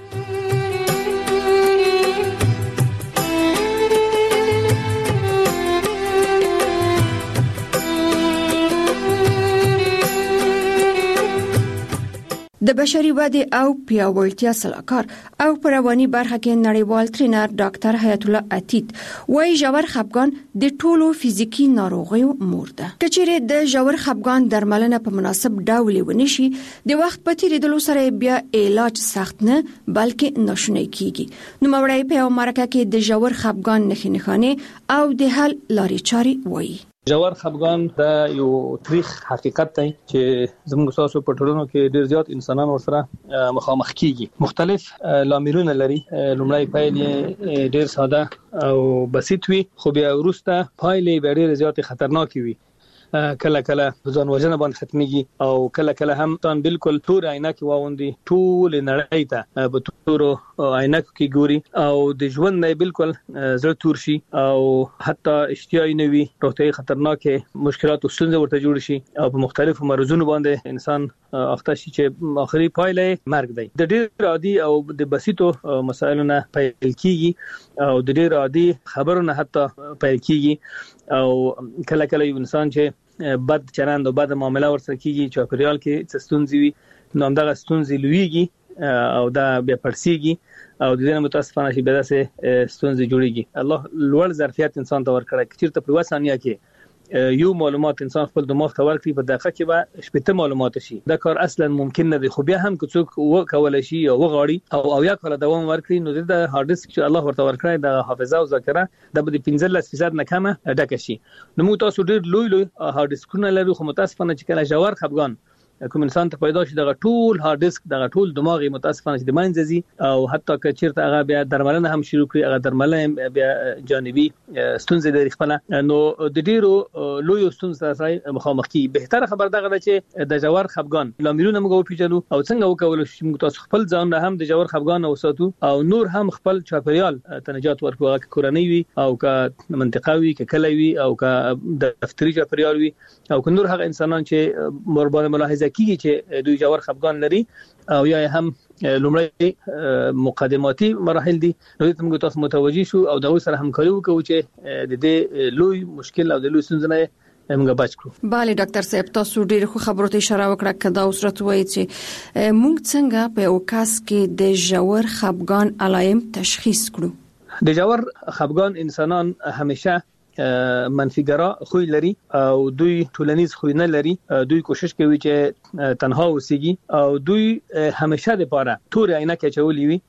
د بشري ودې او پیاوړتیا سلاکار او پر رواني برخه کې نړیوال ټرینر ډاکټر حیات الله عتیق وايي ژور خفګان د ټولو فزیکی ناروغیو مور ده. کچېره د ژور خفګان درملنه په مناسب ډول ونشي د وخت په تیریدلو سره بیا علاج سخت نه بلکې ناشونی کیږي. نو مورای په مرکه کې د ژور خفګان نښې او د حل لارې چارې وايي.
جوار خفګان د یو تاریخ حقیقت دی چې زموږ تاسو په ټولنو کې ډیر زیات انسانان ورسره مخامخ کیږي. مختلف لاملونه لري. لومړی پایلې ډیر ساده او بسيط وي، خو بیا وروسته پایلې ډیر زیات خطرناک وي. کله کله ځان وژنه باندې ختميږي او کله کله هم تان بالکل تور عینکې واوندي، ټول نړۍ ته په تور عینکو کې ګوري او د ژوند نه بالکل زړه تور شي او حتی اشتیاي نه وي، روغتيایي خطرناکه مشکلات او ستونزې ورته جوړ شي او په مختلفو مرزونو باندې انسان اخته شي چې اخري پایله مرګ دی. د ډېر عادي او د بسيطو مسایلو نه پیل کیږي او د ډېر عادي خبرونه حتی پیل کیږي او کله کله یو انسان چې بد چلند او بد معامله ورسره کیږي، چاپیریال کې څه ستونزې وي نو همدغه ستونزې لویږي او دا بیا پړسیږي او د دې متاسفانه شي بیا سه ستونزې جوړیږي. الله لوړ ظرفیت انسان ته ورکړي چې په وسانیا کې یو معلومات انسان خپل دماغ ته ورکړي په دقیقه کې به شپږ معلومات شي. دا کار اصلا ممکن نه دی، خو بیا هم که څوک وکولای شي او وغاړي او یا کله دوام ورکړي نو د هارد ډیسک چې الله ورته ورکړي د حافظه او ذاکره د 15% نه کمه ډکه شي. نو موږ تاسو ډیر لوی هارد ډیسکونه لرو، خو متاسفانه چې کله جوار خفګان کوم انسان ته پیدا شي دغه ټول هارد ډیسک دغه ټول دماغي متاسفانه چې د منځزي او حتی که چیرته هغه بیا درملنه هم شروع کړي، هغه درملنه بیا جانبي ستونزې لري خپل نو د ډیرو لوی ستونزې سره مخامخ کی. بهتره خبر دغه ده چې د جوار خفګان لاملونه موږ وپیژنو او څنګه وکول شي موږ تاسو خپل ځان هم د جوار خفګان او ساتو او نور هم خپل چاپیریال تنجات ورکوه، که کورنۍ وي او که منطقه وي، که کلی وي او که دفتري چاپیریال وي او که نور هغه انسانان چې مربوطه ملاحظه کیږي چې دوی جوار خفګان لري او یا هم لومړی مقدماتي مراحل دي، نو دې موږ تاسو متوجي شو او دغه سره همکاري وکړو چې د دې لوی مشکل او د لوی ستونزې موږ بچ کړو.
bale ډاکټر صاحب تاسو ډیر خو خبرو ته اشاره وکړه کدا اوسرت وایي چې موږ څنګه په اوکاس کې د جوار خفګان علائم تشخیص کړو.
د جوار خفګان انسانان همیشه منفیګرا خوې لري او دوی ټولنیز خوې نه لري، دوی کوشش کوي چې تنها اوسېږي او دوی همیشه د پاره تور عینکې چولې وي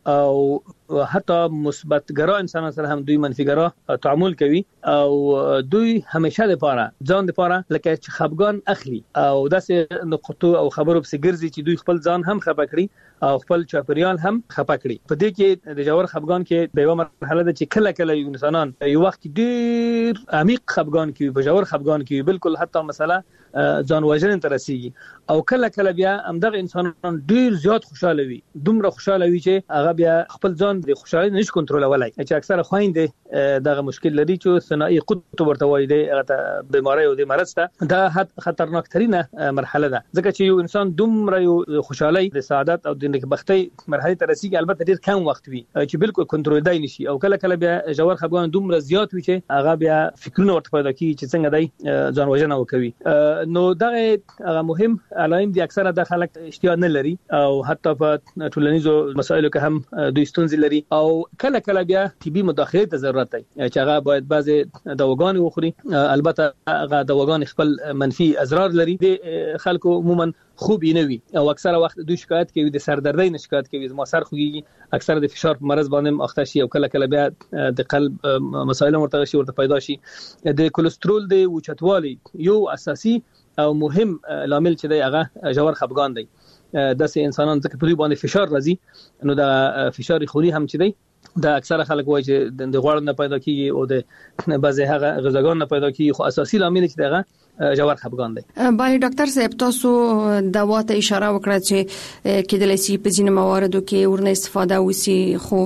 او حتی مثبت ګرا انسانان سره هم دوی منفیګرا تعامل کوي او دوی همیشه د پاره ځان د پاره لکه چې خفګان اخلي او داسې نقطو او خبرو په ګرځي چې دوی خپل ځان هم خپه کړي او خپل چاپیریال هم خپه کړي. په دې کې د جوار خفګان کې د یو مرحله ده چې کله کله انسانان یو وخت ډیر عمیق خفګان کې په جوار خفګان کې بالکل حتی مثلا ځان وژنې ته رسیږي او کله کله بیا همدغه انسانان ډیر زیات خوشاله وي، دومره خوشاله وي چې هغه بیا خپل ځان د خوشالۍ نشي کنټرولولای، چې اکثره خويندې دغه مشکل لري چې ثنائي قطب ورته وایي د بیماری او د مرض ته دا خطرناک ترينه مرحله ده، ځکه چې یو انسان دومره یو خوشالۍ د سعادت او د نیکبختۍ مرحله ته رسیږي البته ډیر کم وخت وي چې بالکل کنټرول دی نشي او کله کله بیا جوار خفګان دومره زیات وي چې هغه بیا فکرونه ورته پیدا کوي چې څنګه دی ځان وژنه وکوي. نو دغه مهم علائم دي اکثره د خلک اشتیا نه لري او حتی په ټولنیزو مسایلو کې هم دوی ستونزې لري او کله کله بیا طبي مداخله ته ضرورت دی چې هغه باید بعضي دواګان وخوري. البته هغه دواګان خپل منفي اضرار لري، د خلکو عموما خوب نه وي او اکثره وخت دوی شکایت کوي د سردردۍ نه شکایت کوي، زما سر خوږي، اکثره د فشار په مرز باندې اخته شي او کله کله بیا د قلب مسایل ورته پیدا شي. د کولیسټرول د اوچتوالي یو اساسي او مهم لامل چې دی هغه جوار خفګان دی. داسې انسانان ځکه په دوی باندې فشار راځي نو د فشار خونی هم چې دی دا اکثره خلک وایي چې د غوړ نه پیدا کیږي او د بعضی هغه غذاګان نه پیدا کیږي، خو اساسي لامل چې دغه جوار خفګان دی.
بله ډاکټر صاحب تاسو دوا ته اشاره وکړه چې کېدلای شي په ځینې مواردو کې ورنه استفاده وسی، خو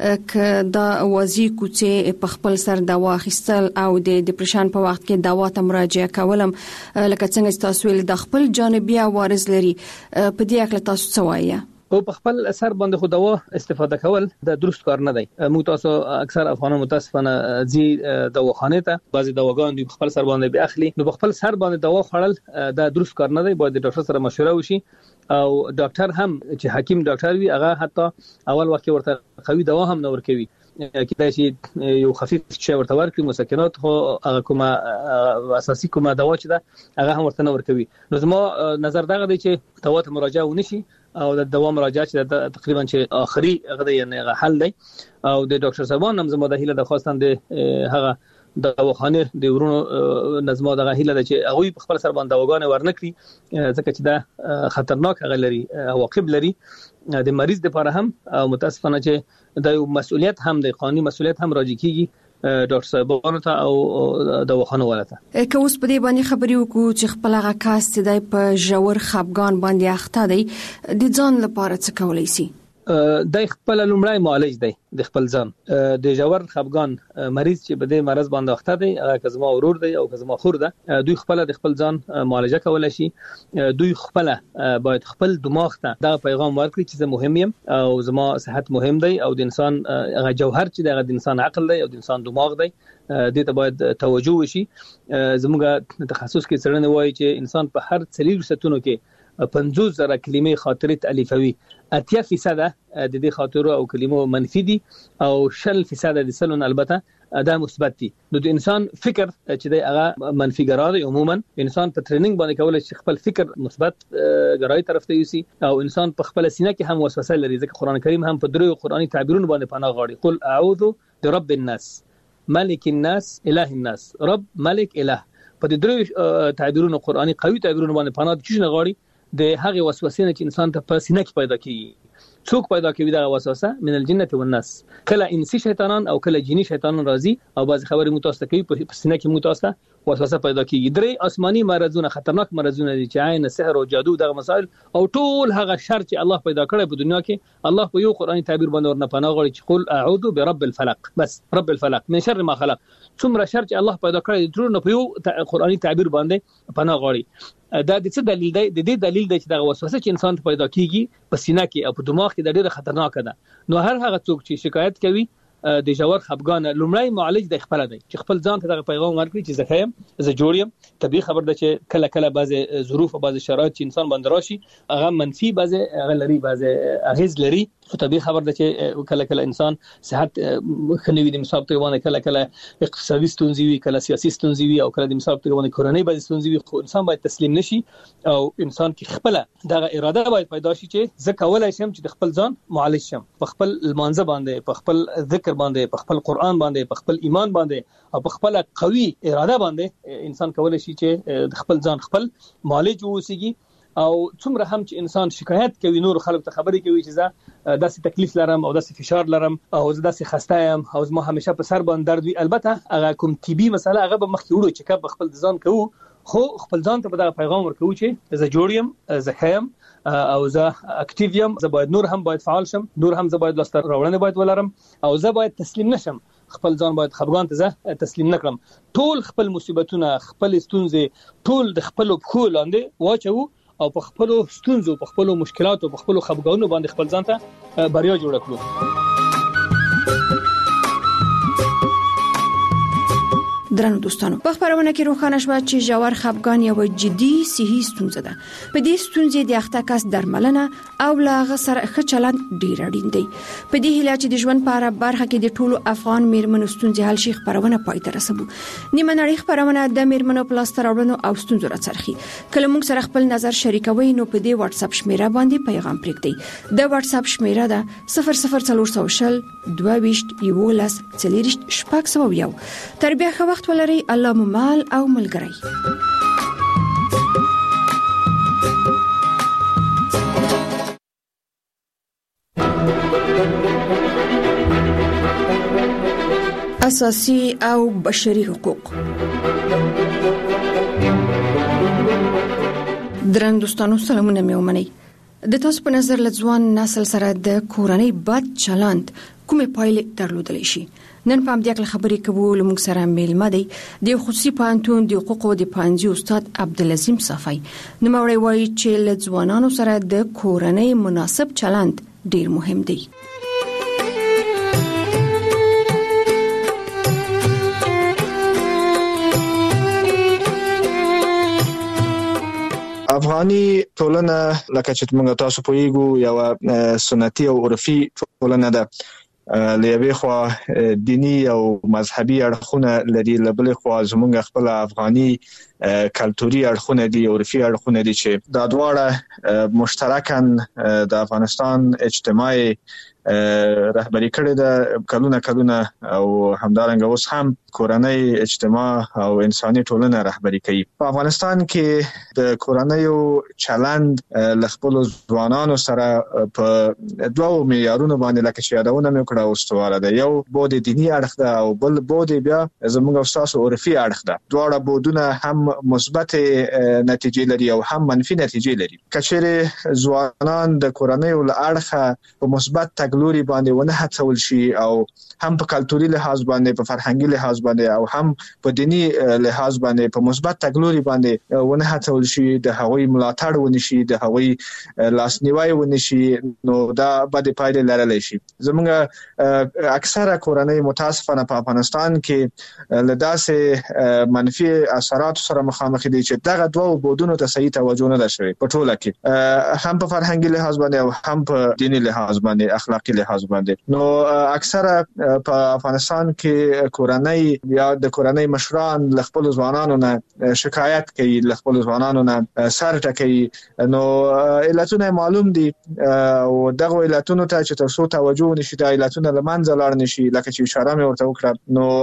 ک دا وازی کوڅه په خپل سر دوا اخیستل او د ډیپریشن په وخت کې دوا ته مراجعه کولم لکه څنګه تاسو ویل د خپل جانبي عوارض لري، په دې اړه تاسو څه وایي؟
او په خپل اثر باندې خو دوا استفاده کول د درست کار نه دی. موږ تاسو اکثر افغانان متاسفانه زی دواخانه ته بعضی دواګان دی خپل سر باندې به اخلي، نو په خپل سر باندې دوا خوړل د درست کار نه دی، باید د ډاکټر سره مشوره وشي او ډاکټر هم چې حکیم ډاکټر وي هغه حتی اول وخت ورته قوي دوا هم نه ورکوي، کله چې یو خفیف شی ورته ورکړي مسکنات خو هغه کومه اساسي کومه دوا چې ده هغه هم ورته نه ورکوي. نو زما نظر دغه دی چې دوا ته مراجعه ونشي او د دوا مراجعه چې تقریبا چې اخري غدي یعنی حل دی او د ډاکټر صاحبان هم زما د هیله د خواستان د هغه د دواخانه د ورونو نظم دغه هیله ده چې هغه په خپل سر باندې دواګانې ورنکړي ځکه چې دا خطرناک غلري عواقب لري د مریض لپاره هم او متاسفانه چې د مسؤلیت هم د قانوني مسؤلیت هم راځي کیږي ډاکټر صاحبانو ته او دواخانه ولته
که اوس په دې باندې خبرې وکړو چې خپل هغه کاس چې په ژور خپګان باندې اخته دی د ځان لپاره څه کولای شي
د خپل لومړی معالج دی د خپل ځان د ژور خپګان مریض چې په دې مرض باندې اخته دی هغه کزما ورور دی او کزما خور ده دوی خپل د خپل ځان معالجه کولای شي دوی خپل باید خپل دماغ ته دا پیغام ورکړي چې زه مهم یم او زما صحت مهم دی او د انسان هغه جوهر چې د انسان عقل دی او د انسان دماغ دی دې ته باید توجه وشي زموږ تخصص کې څرنه وایي چې انسان په هر 40 ستونو کې 50,000 کلمې خاطره تالیفوي 80% د دې خاطرو او کلمو منفي دي او 10% د سلون البته دا مثبت دي نو د انسان فکر چې د هغه منفي ګرای عموما انسان په ټریننګ باندې کولای شي خپل فکر مثبت ګرای طرف ته یوسي او انسان په خپل سینه کې هم وسوسه لري ځکه قران کریم هم په درو قرآني تعبیرونو باندې پناه غواړي قل اعوذ برب الناس ملک الناس اله الناس رب ملک اله په درو تعبیرونو قرآني قوي تعبیرونو باندې پناه د چیز نه غواړي د هغه وسوسې نه چې انسان ته په سینه کې پیدا کیږي څوک پیدا کوي دا وسوسه من الجنه والناس کله انسي شیطانان او کله جنی شیطانان راځي او بعض خبرې متوسط کوي په سینه کې متوسط وسوسه پیدا کیږي درې آسماني مرزونه خطرناک مرزونه دي چې عین سحر او جادو دغه مسائل او ټول هغه شر چې الله پیدا کړی په دنیا کې الله په یو قرآني تعبیر باندې ورنه پناه غواړي چې قل اعوذ برب الفلق بس رب الفلق من شر ما خلق څومره شر چې الله پیدا کړی ټول نه په یو قرآني تعبیر باندې پناه غواړي دا د څه دلیل دی د دې دلیل دی چې دا وسوسه چې انسان ته پیدا کیږي په سینه کې او په دماغ کې د ډېر خطرناک ده نو هر هغه څوک چې شکایت کوي د ژور خپګان لومړی معالج د خپل دی چې خپل ځان ته دغه پیغام ورکړي چې زه خیم زه جوړ یم طبيعي خبر ده چې کله کله بعض ظروف او بعض شرایط چې انسان باندې راشي هغه منفي بعض غلري بعض اغیز لري خو طبيعي خبر ده چې کله کله انسان صحت خنوي د مصاب ته ونه کله کله اقتصادي ستونزې وي کله سیاسي ستونزې وي او کله د مصاب ته ونه کورنۍ بعض ستونزې وي خو انسان باید تسلیم نشي او انسان کې خپل دغه اراده باید پیدا شي چې زه کولای شم چې د خپل ځان معالج شم په خپل المانزه باندې په خپل ذکر باندې په خپل قرآن باندې په خپل ایمان باندې او په خپل قوي اراده باندې انسان کولای شي چې د خپل ځان خپل معالج ووسیږي او څومره هم چې انسان شکایت کوي نور خلک ته خبرې کوي چې زه داسې تکلیف لرم او داسې فشار لرم او زه داسې خسته یم او زما همیشه په سر باندې درد وي البته هغه کوم طبي مسله هغه به مخکې وړو چې کب خپل ځان کوو خو خپل ځان ته په دغه پیغام ورکوي چې زه جوړ یم زه خیم او زه اکټیو یم زه باید نور هم باید فعال شم نور هم زه باید لاسته راوړنه باید ولرم او زه باید تسلیم نشم خپل ځان باید خپګان ته زه تسلیم نکړم ټول خپل مصیبتونه خپل ستونزې ټول د خپل پخو لاندې واچو او په خپل ستونزو په خپل مشکلاتو په خپل خپګانونو باندې خپل ځان ته بریا جوړ کړو
درنو دوستانو په خبرونه کې روښانه شوه چې ژور خپګان یو جدي صحي ستونزه ده په دې ستونزې د اخته کس درملنه او لاغه سره ښه چلند ډیر اړین دی په دې هیله چې د ژوند په اړه برخه کې د ټولو افغان میرمنو ستونزې حل شي خبرونه پای ته رسوي نیمه نړۍ خبرونه د میرمنو په لاس راوړنو او ستونزو راڅرخي کله موږ سره خپل نظر شریکوي نو په دې واتس اپ شمیره باندې پیغام پرېږدئ د واتس اپ شمیره ده 00400 22 11 40 شپږ تر بیا خو وخت ولري الله مال او ملګری اساسي او بشري حقوق درن دوستانو سلامونه مې ومنئ د تاسو په نظر لځوان نسل سره د کورنۍ بد چلند کومې پایلې درلودلی شي نن په دې اړه خبرې کوو لمږ سره میلمه دی د خصوصي پانتون د حقوقو د پانځي استاد عبدالعظیم صافی نو مړی وایي چې لځوانانو سره د کورنۍ مناسب چلند ډیر مهم دی
افغاني ټولنه لکه چې موږ تاسو پوهیږو یو سنتي او عرفي ټولنه ده لېوي خو دینی او مذهبي اړخونه لري لبلې خو زموږ خپل افغاني کلتوري اړخونه دي عرفي اړخونه دي چې دا دواړه مشترکاً د افغانستان اجتماعي رهبری کړې ده کلونه او همدارنګه اوس هم کورنۍ اجتماع او انساني ټولنه رهبری کوي. په افغانستان کې د کورنیو چلند لخپل ځوانانو سره په دوه معیارونو باندې لکه چې یادونه مې کړه واستواله ده. یو بود دینی اړخ ده او بل بود بیا زموږ استاسو عرفي اړخ ده. دواړه بودونه هم مثبت نتیجې لري او هم منفي نتیجې لري. کچېره ځوانان د کورنیو له اړخه په مثبت تګلوري باندې ونه هڅول شي او هم په کلتوري لحاظ باندې په فرهنګي لحاظ باندې او هم په دینی لحاظ باندې په مثبت تګلوري باندې ونه هڅول شي د هغوی ملاتړ ونشي د هغوی لاسنیوي ونشي نو دا بد پایلې لرلی شي. زموږ اکثره کورنۍ متاسفانه په افغانستان کې لداسې منفي اثرات سره مخامخ دي چې دغه دوه بودونو ته صحیح توجه نه ده شوې په ټوله کې هم په فرهنګي لحاظ باندې او هم په دینی لحاظ باندې اخلاقی لحاظ باندې. نو اکثره په افغانستان کې کورنۍ یا د کورنۍ مشران ل خپل ځوانانو نه شکایت کوي ل خپل ځوانانو نه سر ټکوي. نو علتونه معلوم دي او دغه علتونو ته چې تاسو توجه نشي د علتونو لمنځه لاړ نشي لکه چې اشاره مې ورته وکړه نو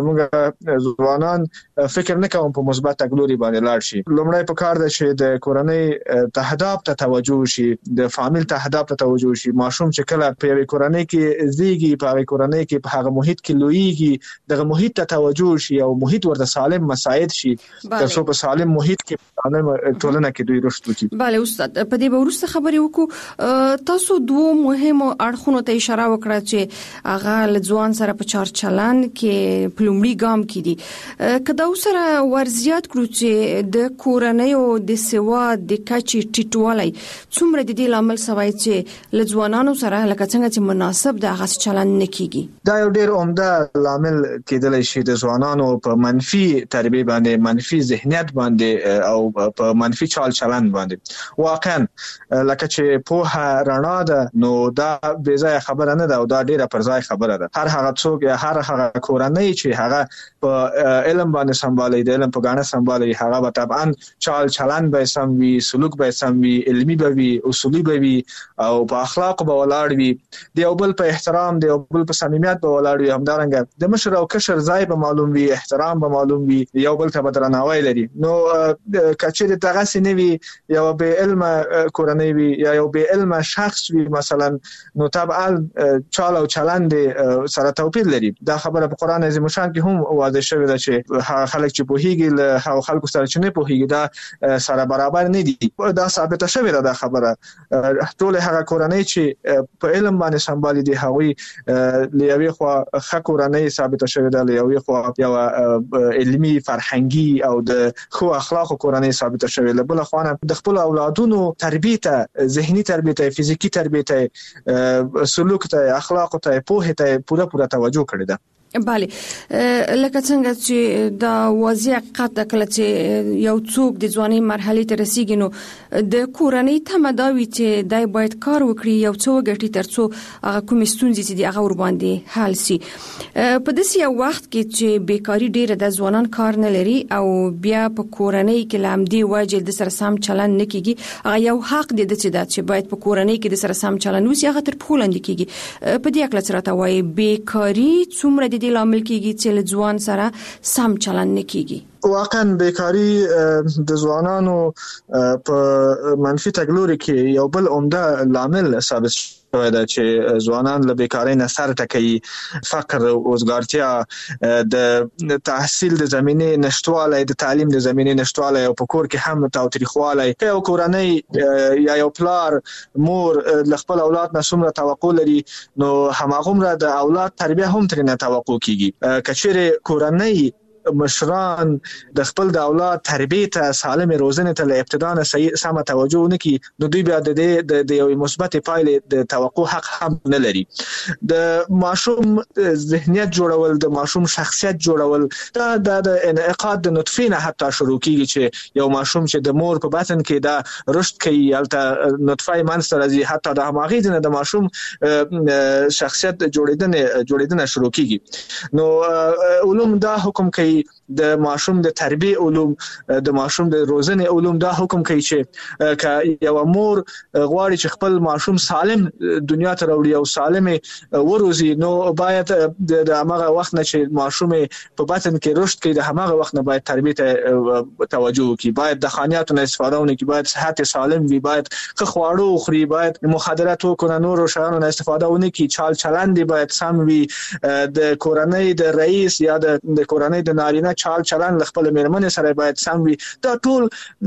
زموږ ځوانان فکر نه کوي په مثبت تګلوري باندې لاړ شي. لومړی په کار ده چې د کورنۍ تهداب ته توجه شي د فامیل تهداب ته توجه شي. ماشوم چې کله په یوه کورنۍ کې زیږي په هغه کورنۍ کې په هغه محیط کې لویږي دغه محیط ته توجه شي او محیط ورته سالم مساعد شي ترڅو په سالم محیط کې سالم ټولنه کې دوی رشد وکړي.
بله استاد په دې ورسته خبرې وکړو تاسو دوه مهمو اړخونو ته اشاره وکړه چې هغه ځوان سره په چار چلن کې پلومړي ګام کړي کدا سره ورزيات کړو چې د کورنۍ او د سواد د کچې ټیټوالي څومره د دې لامل سوي چې لځوانانو سره لکه څنګه چې مناسب د هغه چلن نکېږي.
دا یو ډېر عمده لامل کېدلی شي د ځوانانو په منفي تربیه باندې منفي ذهنیت باندې او په منفي چال چلن باندې. واقعا لکه چې په رڼا ده نو دا بې ځای خبره نه ده او دا ډېره پر ځای خبره ده. هر هغه څوک یا هر هغه کورنۍ چې هغه په علم باندې سمبالي د علم په ګاڼه سمبالي هغه به طبعا چال چلن به سم وي سلوک به سم وي علمي به وي اصولي به وي او په اخلاق به ولاړ وي د یو بل په احترام د یو بل په صمیمیت به ولاړ وي. همدارنګه د مشر او کشر ځای به معلوم وي احترام به معلوم وي یو بل ته به درناوی لري. نو کچې دغه سنوي یو به علم کورنۍ وي یا یو به علم شخص وي مثلا نو طبعا چال او چلند سره توپیر لري. دا خبره په قران عظیم شان کې هم واضح شوی ده چې خلک چې پوهیږي له خلکو سره چې نه پوهیږي دا سره برابر نه دي. دا ثابت شوی ده دا خبره. ټول هغه کورنۍ چې په علم باندې سمبالي دي هغوی لیوي خو ښه کورنۍ ثابت شوی ده لیوي خو یو علمي فرهنګي او د خو اخلاق کورنۍ ثابت شوی ده. بل خو د خپل اولادونو تربیه ته ذهني تربیه ته فزیکی تربیه ته سلوک ته اخلاق ته پوهه ته پوره توجه کړی ده.
بله لکه څنګه چې دا واضح قطع کله چې یو څوک د ځواني مرحله ته رسیږي نو د کورنۍ تمداوي چې دای باید کار وکړي یو څو غټي ترڅو هغه کوم ستونزې چې هغه ور باندې حل شي. په داسې یو وخت کې چې بیکاری ډیره د ځوانان کار نه لري او بیا په کورنۍ کې لامدي واجب د سره سم چلن نه کیږي هغه یو حق دی چې باید په کورنۍ کې د سره سم چلن وسی هغه تر پولند کیږي. په دې اړه څه راته وایي بیکاری څومره د لامل کېږي چې ځوان سره سم چلن نه کیږي؟
واقعا بیکاری د ځوانانو په منفي تګلوري کې یو بل عمده لامل ثابت شوی ده چې ځوانان له بیکاری نه سر ټکوي. فقر وزګارتیا د تحصیل د زمینه نشټوالی د تعلیم د زمینه نشټوالی او په کور کې هم تاوتریخوالی یو کورنۍ یا یو پلار مور ل خپل اولاد نه څومره توقع لري نو هماغومره د اولاد تربیه هم ترې نه توقع کیږي. کچېره کورنۍ مشران د خپل د اولاد تربیه ته سالم روزنه ته له ابتدا نه سم توجه نکي نو دوی بیا د یو مثبت پایلې د توقع حق هم نه لري. د ماشوم ذهنیت جوړول د ماشوم شخصیت جوړول دا د انعقاد د نطفه نه حتی شروع کیږي چې یو ماشوم چې د مور په باطن کې دا رشد کوي البته نطفه منځ راځي حتی د هماغې نه د ماشوم شخصیت جوړیدنه شروع کیږي. نو علوم دا حکم کوي کې د ماشوم د تربیه علوم د ماشوم د روزنې علوم دا حکم کوي چې یو مور غواړي چې خپل ماشوم سالم دنیا ته راوړي او سالم وروزي نو باید د هغه وخت نه چې ماشوم په بطن کې رشد کوي د هغه وخت نه باید تربیه ته توجه وکړي باید د خانیاتو نه استفاده ونه کوي باید صحت سالم وي باید خواړه خوري باید مخدرات وکړي نور شیانو نه استفاده ونه کوي چال چلند باید سم وي د کورنۍ د رئیس یا د کورنۍ د نارینه چال چلند خپل میرمن سره باید سم وي دا ټول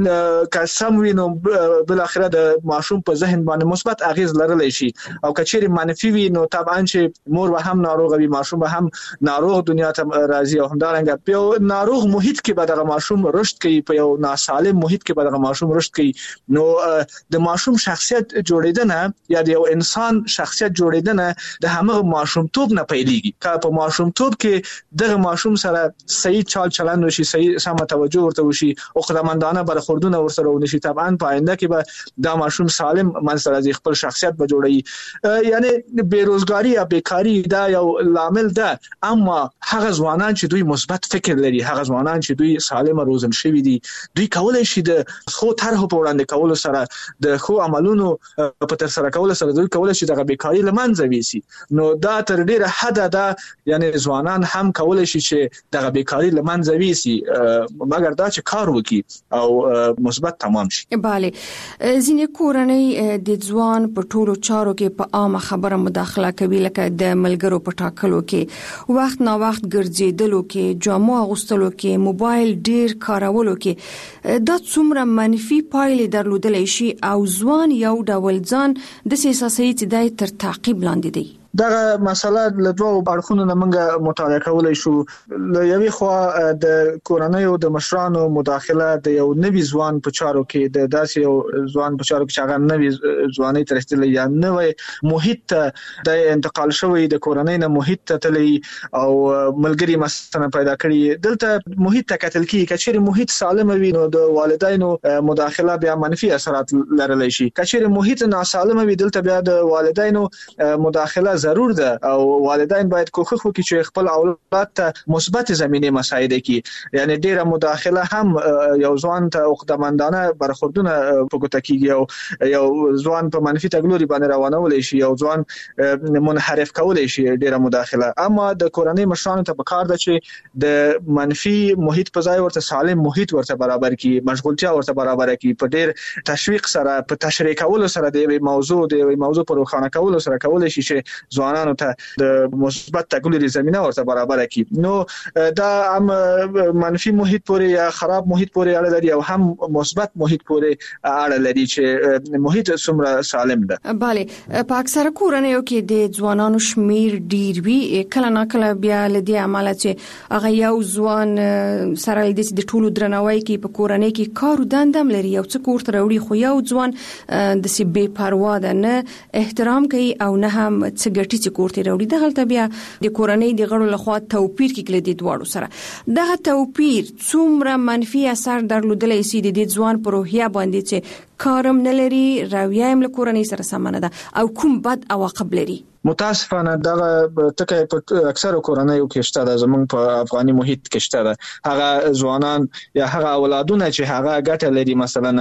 که سم وي نو بل اخره د ماشوم په ذهن باندې مثبت اغیز لرلی شي او کچېری منفي وي نو طبعا چې مور به هم ناروغ وي ماشوم به هم ناروغ دنیا ته راځي او همدارنګه په ناروغ محیط کې به دغه ماشوم رشد کوي په یو ناسالم محیط کې به دغه ماشوم رشد کوي نو د ماشوم شخصیت جوړیدنه یا د یو انسان شخصیت جوړیدنه د هغه ماشومتوب نه پیلېږي که په ماشومتوب کې دغه ماشوم سره صحیح چال چلند وشي صحیح سم توجه ورته وشي او خدمتانه برخوردونه ورسره ونشي طبعا په آینده کې به دا ماشوم سالم منځ راځي خپل شخصیت به جوړي یعنی بیروزګاری یا بیکاری دا یو لامل ده اما هغه ځوانان چې دوی مثبت فکر لري هغه ځوانان چې دوی سالم روزل شوي دي دوی کولای شي د خو طرح په وړاندې کولو سره د خو عملونو په تر سره کولو سره دوی کولای شي دغه بیکاری لمنځه ويسي نو دا تر ډیره حد ده یعنی ځوانان هم کولای شي چې دغه بیکاری لمنځه ويسي مګر دا چې کار وکړي او مثبت تمام شي.
bale ځینې کورنۍ د ځوان په ټولو چارو کې په عامه خبره مداخله کوي لکه د ملګرو په ټاکلو کې وخت نا وخت ګرځېدلو کې جامو اغوستلو کې موبایل ډیر کارولو کې دا څومره منفي پایلې درلودلی شي او ځوان یو ډول ځان د سیاسي چې دای تر تعقیب لاندې دی.
دغه مسله له دوه اړخونو نه موږ مطالعه کولای شو له یوې خوا د کورنۍ او د مشرانو مداخله د یو نوي ځوان په چارو کې د داسې یو ځوان په چارو کې چې هغه نوي ځواني تر رسیدلې یا نوې محیط ته د انتقال شوی د کورنۍ نه محیط ته تللی او ملګری مثلا پیدا کړی دلته محیط ته کتل کیږي کچېر محیط سالم وي نو د والدینو مداخله بیا منفي اثرات لرلی شي کچېر محیط ناسالم وي دلته بیا د والدینو مداخله ضرور ده او والدین باید کوښښ وکړي چې خپل اولاد ته مثبت زمینه مساعده کړي یعنی ډیره مداخله هم یو ځوان ته خدمتانه برخوردونه پګوت کیږي او یو ځوان په منفي تګلوري باندې روانول شي یو ځوان منحرف کول شي ډیره مداخله اما د کورنۍ مشرانو ته پکار ده چې د منفي محیط په ځای ورته سالم محیط ورته برابر کړي مشغولتیا ورته برابر کړي په ډیر تشویق سره په تشریح کولو سره د یوې موضوع پر روښانه کولو سره کولای شي چې ځوانانو ته د مثبت تګلوري زمينه ورته برابر کړي نو دا هم منفي محیط پورې یا خراب محیط پورې اړه لري او هم مثبت محیط پورې اړه لري چې محیط څومره سالم ده.
bale په اکثره کورنیو کې د ځوانانو شمیر ډیر وی کله نه کله بیا لدی عمله چې هغه یو ځوان سره د ټولو درناوی کې په کورنۍ کې کار دندم لري یو څه کور ته وړي خو یو ځوان د سی بے پروا ده نه احترام کوي او نه هم څه ګټي چې کوړته راوړي دغه بیا د کورنۍ د غړو لخوا توپیر کې کله د دوړو سره دغه توپیر څومره منفي اثر درلودلی شي د ځوان په روحیه باندې چې کارم نه لري رویه هم له کورنۍ سره سمانه ده او کوم بد عواقب لري.
متاسفانه دغه ټکي په اکثره کورنۍ کې شته د زمونږ په افغاني محیط کې شته ده هغه ځوانان یا هغه اولادونه چې هغه ګټه لري مثلا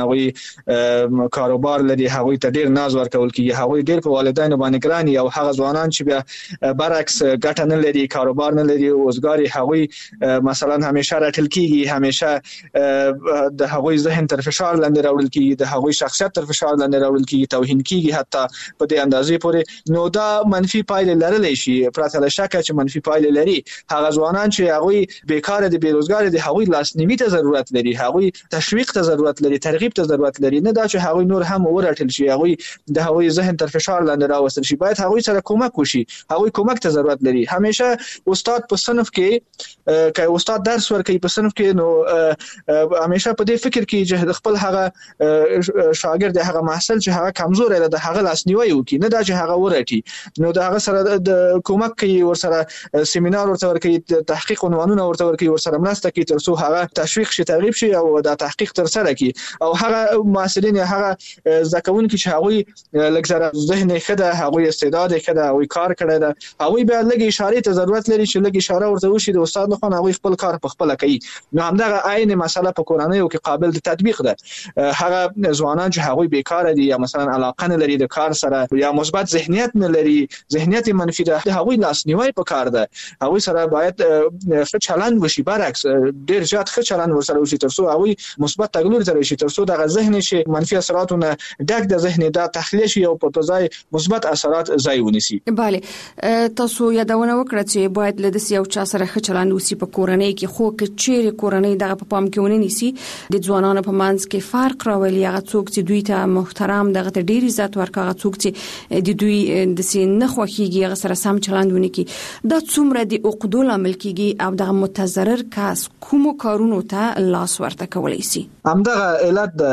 هغه کاروبار لري هغه ته ډیر ناز ورکول کیږي هغه ډیر په والدینو باندې ګرانی او هغه ځوانان چې بیا برعکس ګټه نه لري کاروبار نه لري اوسګاری هغه مثلا همیشه راټل کیږي همیشه د هغه ذهن تر فشار لاندې راوړل کیږي د هغه شخصیت تر فشار لاندې راوړل کیږي توهین کیږي حتی په دې اندازې پورې نو دا منفي پایلې لرلی شي پرته له شکه چې منفي پایلې لري هغه ځوانان چې هغه بیکاره دي بیروزګار دي هغه لاسنیوي ته ضرورت لري هغه تشویق ته ضرورت لري ترغیب ته ضرورت لري نه دا چې هغه نور هم ورټل شي هغه د هغه ذهن تر فشار لاندې راوستل شي باید هغه سره کومک وشي هغه کومک ته ضرورت لري همیشه استاد په صنف کې که استاد درس ورکوي په صنف کې نو همیشه په دې فکر کې چې خپل هغه شاګرد هغه محصل چې هغه کمزور دی د هغه لاسنیوي وکړي نه دا چې هغه ورټي نو دا هغه سره د کومک کوي ورسره سیمینار ورته ورکوي تحقیق عنوانونه ورته ورکوي ورسره مرسته کوي ترڅو هغه تشویق شي ترغیب شي او دا تحقیق تر سره کوي او هغه محصلین هغه ځکهونکي چې هغه لکه ذهن خده هغه استعداد خده او کار کړی دا هغه به لګي اشاره ته ضرورت لري چې لګي اشاره ورته وشي د استاد لخوا هغه خپل کار په خپل کوي نو همدغه عین مسله په کورنۍ او کې قابل د تطبیق ده هغه ځوانان چې هغه بیکاره دي یا مثلا علاقه نه لري د کار سره یا مثبت ذهنیت نه لري ذهنیت منفي ده هغه لاسنیوي په کار ده هغه سره باید ښه چلند وشي برعکس ډیر زیات ښه چلند ورسره وشي ترڅو هغه مثبت تغییر سره شي ترڅو دغه ذهن شي منفي اثراتونه ډک د ذهن دا تخلیه شي او په ځای مثبت اثرات ځای ونیسي
bale تاسو یادونه وکړه چې باید له دې یو چا سره ښه چلند وسی په کورنۍ کې خو کې چیرې کورنۍ دغه په پام کې ونی نيسي د ځوانانو په منځ کې فرق راولي هغه څوک چې دوی ته محترم دغه ته ډیر عزت ورکړي څوک چې د دوی د سین نه خوخيږي هغه سره سم چلند ونی کی دا څومره د عقدول عمل کیږي او دغه متضرر کس کوم کارونو ته لاس ورته کولای شي
همدغه علت د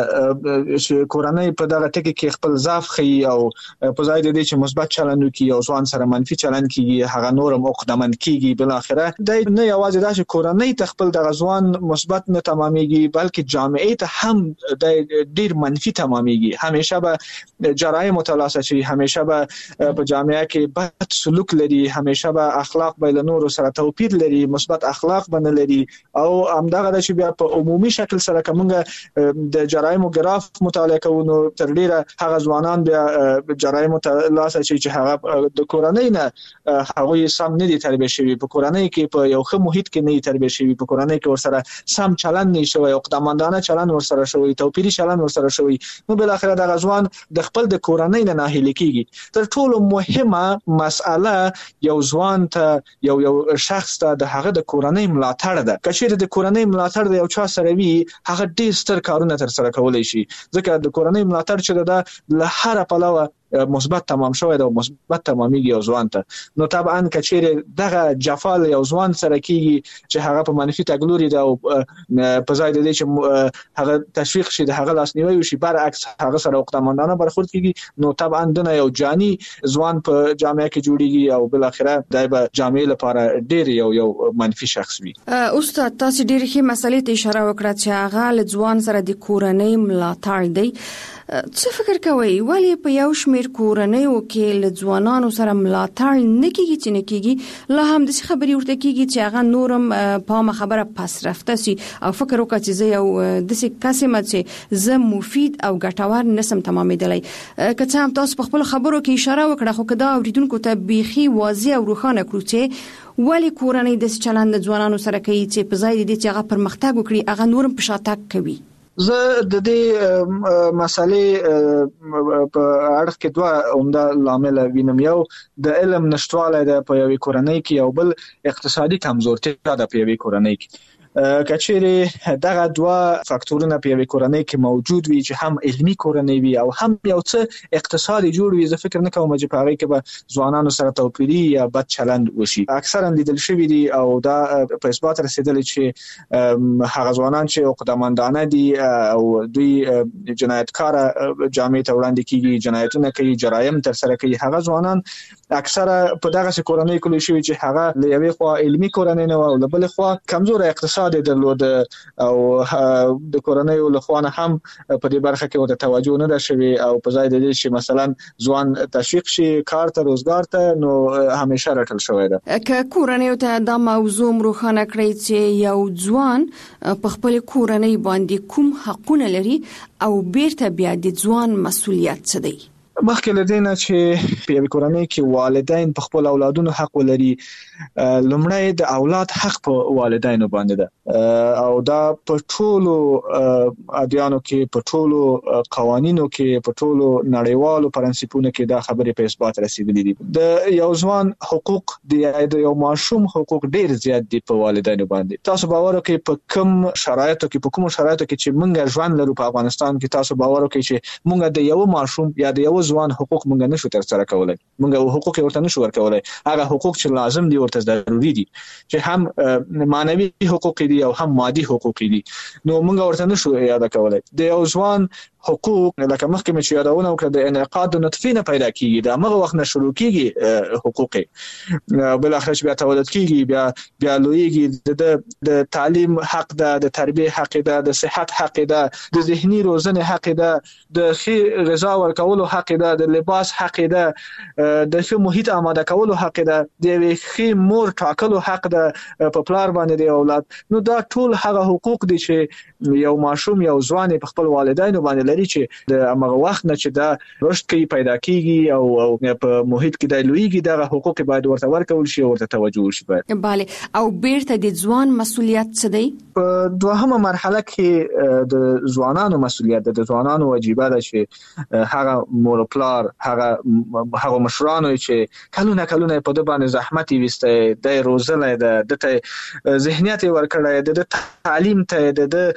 کورنۍ په دغه ټکی کې خپل ضعف خي او په ځای د دې چې مثبت چلند وکړي او ځوان سره منفي چلند کیږي هغه نورم عقدمن کیږي بل اخره د نه یوازې دا چې کورنۍ ته خپل د غزوان مثبت نه تمامېږي بلکې جامعه ته هم د ډیر منفي تمامېږي همیشه به جرایم متلاسه شي همیشه به په جامعه کې بد سلوک لري همیشه به اخلاق به له نور سره توپیر لري مثبت اخلاق بنه لري او همدغه د چې بیا په عمومي شکل سره کومه د جرایم ګراف مطالعه کوو تر ډیره هغه ځوانان بیا جرایم متلاسه شي چې هغه د کورنۍ نه هغه سم نه دي تربیه شوی په کورنۍ کې په یو ښه محیط کې نه تربیه شوی په کورنۍ کې ورسره سم چلند نه شوی او قدماندانه چلند ورسره شوی توپیری چلند ورسره شوی نو بل اخر د غزوان د خپل د کورنۍ نه ناهیلی کیږي تر ټولو مهمه مسأله یو ځوان ته یو شخص ته د هغه د کورنۍ ملاتړ ده کچېر د کورنۍ ملاتړ د یو چا سره وي هغه ډیر ستر کارونه تر سره کولای شي ځکه د کورنۍ ملاتړ چې ده له هر پلوه مثبت تمام شوی دا مثبت تمامېږي یو ځوان ته نو طبعا کچېر دغه جفال یو ځوان سره کیږي چې هغه په منفي تګلوري دا په ځای د دې چې هغه تشویق شي د هغه لاسنیوي وشي برعکس هغه سره عقدمندانه برخورد کیږي نو طبعا دنه یو جاني ځوان په جامعه کې جوړیږي او بل اخره دای به جامعه لپاره ډیر یو منفي شخص وي
استاد تاسو ډیر ښه مسلې ته اشاره وکړه چې هغه ل ځوان سره د کورنۍ ملاتړ دی څه فکر کوي ولی په یو شمیر کورنۍ او کې ل ځوانانو سره ملاتړ نه کیږي چې نه کیږي لا هم د خبري ورته کیږي چې هغه نورم په خبره پس رافته سي او فکر وکړي چې زه یو د څه قسمه چې زه مفید او ګټور نسم تمامېدلای که څه هم تاسو په خپل خبرو کې اشاره وکړه خو کدا اوریدونکو ته بيخي واضح او روښانه کړو چې ولی کورنۍ د چلند ځوانانو سره کوي چې په ځای دي چې هغه پرمختګ وکړي هغه نورم په شاتګ کوي
زه د دې مسالې په اړه کې دوه عمده لامل وینم یو د علم نشټواله د په یوې کورنۍ کې او بل اقتصادي کمزورتیا د په یوې کورنۍ کې کچېره دغه دوه فاکتورونه په یوې کورنۍ کې موجود وي چې هم علمي کورنۍ وي او هم یو څه اقتصادي جوړ وي زه فکر نه کوم چې په هغه کې به ځوانانو سره توپیری یا بد چلند وشي اکثرا لیدل شوی دي او دا په اثبات رسیدل چې هغه ځوانان چې عقدمندانه دي او دوی جنایتکار جامعه ته وړاندې کیږي جنایتونه کوي جرایم تر سره کوي هغه ځوانان اکثره په دغه کورنۍ کې شوی چې هغه له یوې خوا علمي کورنۍ نه او له بل خوا کمزور اقتصاد درلود او د کورنۍ له خوا نه هم په دې برخه کې ورته توجه نه ده شوی او په ځای د دې چې مثلا ځوان تشویق شي کار ته روزګار ته نو همیشه راټل شوی ده
که کورنۍ ته دا موضوع روښانه کړی چې یو ځوان په خپل کورنۍ باندې کوم حقونه لري او بیرته بیا د ځوان مسؤلیت څه دی
مخکې لدينا چې په یوه کورنۍ کې والدین په خپل اولادونو حق ولري لومړی د اولاد حق په والدینو باندې ده او دا په ټولو ادیانو کې په ټولو قوانینو کې په ټولو نړیوالو پرنسپونو کې دا خبرې په اثبات رسیدلې دي د یو ځوان حقوق د یو ماشوم حقوق ډیر زیات دي په والدینو باندې تاسو باور وکړئ په کوم شرایطو کې چې موږ ژوند لرو په افغانستان کې تاسو باور وکړئ چې موږ د یو ماشوم یا د یو ځوان حقوق مونږ نشو تر سره کولای، مونږ حقوق ورته نشو ورکولای. هغه حقوق چې لازم دي ورته ضروري دي چې هم معنوي حقوق دي او هم مادي حقوق دي، نو مونږ ورته نشو یاد کولای. د یو ځوان حقوق لکه مخکې مې چې یادونه وکړه د انعقاد نطفه نه پیدا کیږي، د هغه وخت نه شروع کیږي حقوق، بل اخر چې بیا تولد کیږي، بیا لویږي، د تعلیم حق ده، د تربیه حق ده، د صحت حق ده، د ذهني روزنه حق ده، د ښه غذا ورکولو حق ده، د لباس حق ده، د ښه محیط آماده کولو حق ده، د ښه مور ټاکلو حق ده په پلار باندې د اولاد. نو دا ټول هغه حقوق دي چې یو ماشوم یو ځوان په خپل والدینو باندې لري چې د هغه وخت نه چې دا رشد کوي پیدا کیږي او په محیط کې د لویږي دغه حقوق باید ورته ورکول شي او ورته توجه وشي.
bale او بیرته د ځوان مسؤلیت څه دی؟
په دوهمه مرحله کې د ځوانانو مسؤلیت ده، د ځوانانو واجبه ده چې هغه مور پلار هغه مشرانو چې کلونه په د باندې زحمت وسته، د روزنه د ذهنیت ورکړای، د تعلیم ته،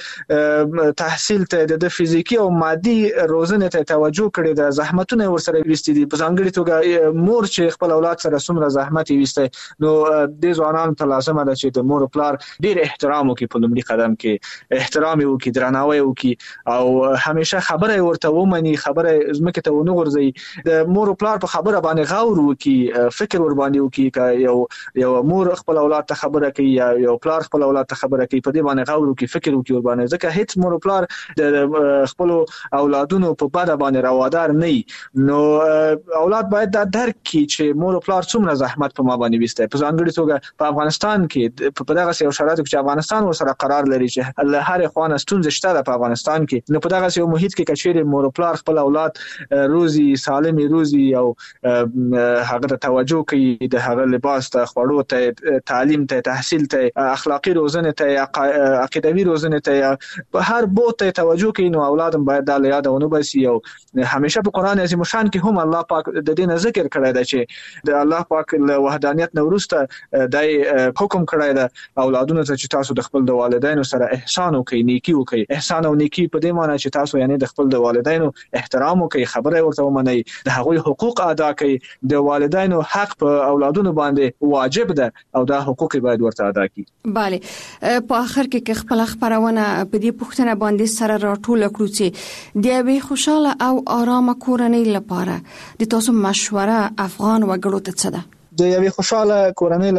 د تحصیل ته، د فزیکی او مادي روزنه ته توجه کړي، د زحمتونه ورسره وستې دي. په ځانګړي توګه مور چې خپل اولاد سره څومره زحمت وسته، نو د ځوانانو ته لازم ده چې د مور او پلار ډیر احترام وکړي، په لومړي قدم کې احترام وکړي، درناوی وکړي او همیشه خبره ورته ومني، خبره زمکه ته ونه غورځي. د مور او پلار په خبره باندې غور وکړي، فکر ور باندې وکړي. یو مور خپل اولاد ته خبره کوي یا یو پلار خپل اولاد ته خبره کوي، په دې باندې غور وکړي، فکر وکړي ور باندې، ځکه هیڅ مور او پلار د خپل اولادونو په بده باندې روادار نه وي. نو اولاد باید دا درک کړي چې مور او پلار څومره زحمت په ما باندې وسته. په ځانګړي توګه په افغانستان کې په دغه یو شرایطو کې چې افغانستان ورسره قرار لري چې له هر خوانه ستونزې شته ده په افغانستان کې، نو په دغه یو محیط کې کچېره مور او پلار خپل اولاد روزي سالم روزي او هغه ته توجه کوي، د هغه لباس ته، خوړو ته، تعلیم ته، تحصیل ته، اخلاقی روزنه ته، عقیدوي روزنه ته، په هر بوت ته توجه کوي. نو اولادم باید د یادونه بسي او همیشه په قران عظیم شان کې هم الله پاک د دې ذکر کړی دی چې د الله پاک له وحدانیت نه وروسته د حکم کړی دی اولادونو ته چې تاسو د خپل د والدینو سره احسان وکړئ، نیکی وکړئ. احسان او نیکی په دې معنی چې تاسو یعنی د خپل د والدینو احترام وکړئ، خبره ورته ومنئ، د هغوی حقوق ادا کړئ. د والدینو حق په اولادونو باندې واجب ده او دا حقوق باید ورته ادا کړي.
bale په اخر کې خپل خبرونه په دې پوښتنه باندې سره راټول کړو چې د یوې خوشاله او آرامه کورنۍ لپاره د تاسو مشوره افغان وګړو ته څه ده؟
د یوې خوشاله کورنۍ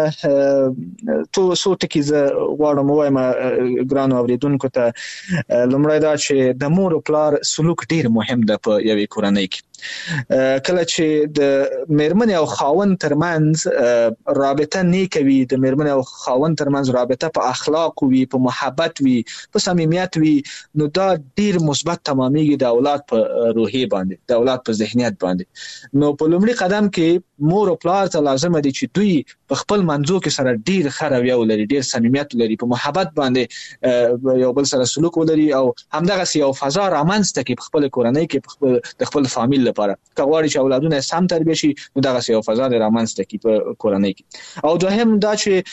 لپاره څو ټکي زه غواړم وایم ګرانو اوریدونکو ته. لومړی دا چې د مور او پلار سلوک ډیر مهم ده په یوې کورنۍ کې. کله چې د میرمن او خاوند ترمنځ رابطه نیک وي، د میرمن او خاوند ترمنځ رابطه په اخلاق وي، په محبت وي، په صمیمیت وي، نو دا ډیر مثبت تمامېږي د اولاد په روحیه باندې، د اولاد په ذهنیت باندې. نو په لومړي قدم کې مور او پلار ته لازم دي چې دوی په خپل منځو کې سره ډیر خروي ولري، ډیر صمیمیت ولري، په محبت باندې یو بل سره سلوک ولري او همدغه یو فضا رامنځته کړي په خپل کورنۍ کې، د خپل فامیل لپاره. که غواړي چې اولادونه سم تربیه شي، نو دغه یو فضا رامنځته کړي په کورنۍ کې. او دوهم دا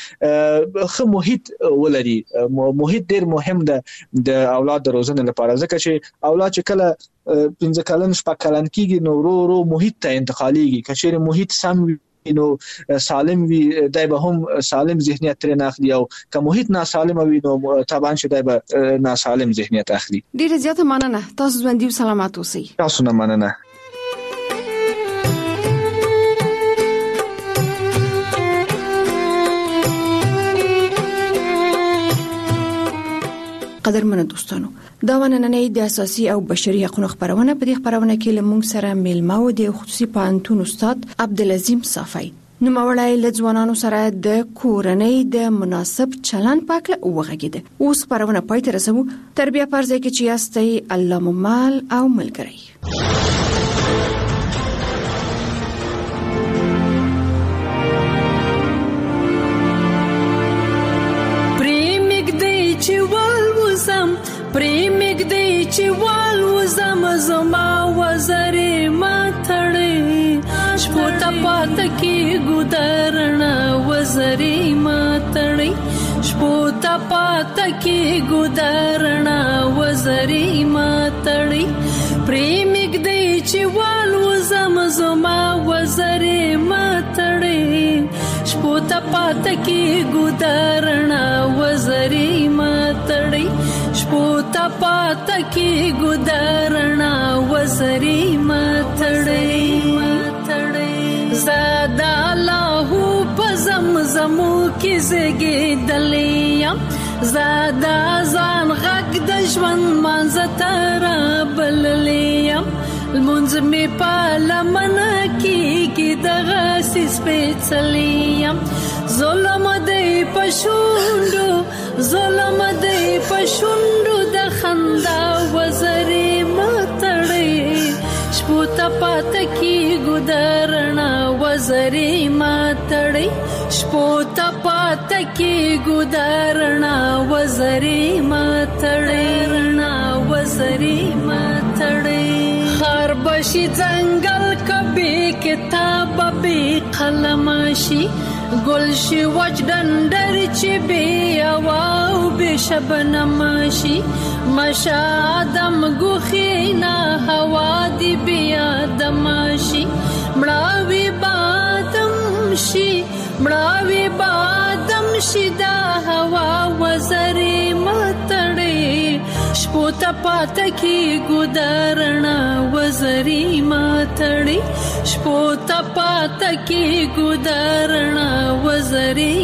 چې ښه محیط ولري. محیط ډیر مهم ده د اولاد د روزنې لپاره، ځکه چې اولاد چې کله 15 کلن شپږ کلن کېږي نو ورو محیط ته انتقالېږي. که چیرې محیط سم وي نو سالم وي، دای به هم سالم ذهنیت ترې ناخلي، او که محیط ناسالم وي نو طبعا چې دای به ناسالم ذهنیت اخلي.
ډیره زیاته مننه. تاسو ژوندۍ او سلامت اوسئ.
تاسو نه مننه.
قدرمنو دوستانو، دا ونننې د اساسي او بشري حقوقو خبرونه په دې خبرونه کې لمونږ سره میلمه و د خصوصي پوهنتون استاد عبدالعظیم صافی. نو مولای لځوانانو سره د کورنۍ د مناسب چلند پاکله وغږیده. اوس خبرونه پای ته رسوو. تربیه پرځای کې چې یاستئ الله ممال او ملګری.
پریمګ دی چې وال وزم زما وزرې ماتړې شپو ته پات کې ګودرنا وزرې ماتړې شپو ته پات کې ګودرنا وزرې ماتړې پریمګ دی چې وال زما وزرې ماتړې شپو ته پات کې ګدارنا وزرې ماتړې شپو ته پات کې ګدارنا وزرې ماتړې زادا الله په زمزمو کې زګېدلې زادا ځان غږ د ژوند منځ بللیم المنځ می پالمنه کیږي دغه سپېڅلیم ظلم دی پښوندو د خندا وزرې ماتړې شپو ته پات کی ګدارنا وزرې ماتړې شپو ته پات کی ګدارنا وزرې ماتړې وزرې ماتړې خار بشي ځنګل کبي کتاب به قلم شي ګل شي وجدندر چې بي او به شبنم شي مشادم ګوخینا هوا دی بیا دمشي مړاوي بادم شي دا هوا وزرې ماتړې شپو ته پات کی ګدارنا وزرې ماتړې شپو ته پات کی ګدارنا وزرې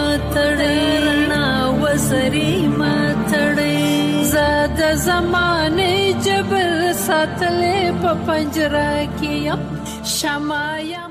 ماتړې زاد زمانه جبر ساتلې په پنجره کې شمایا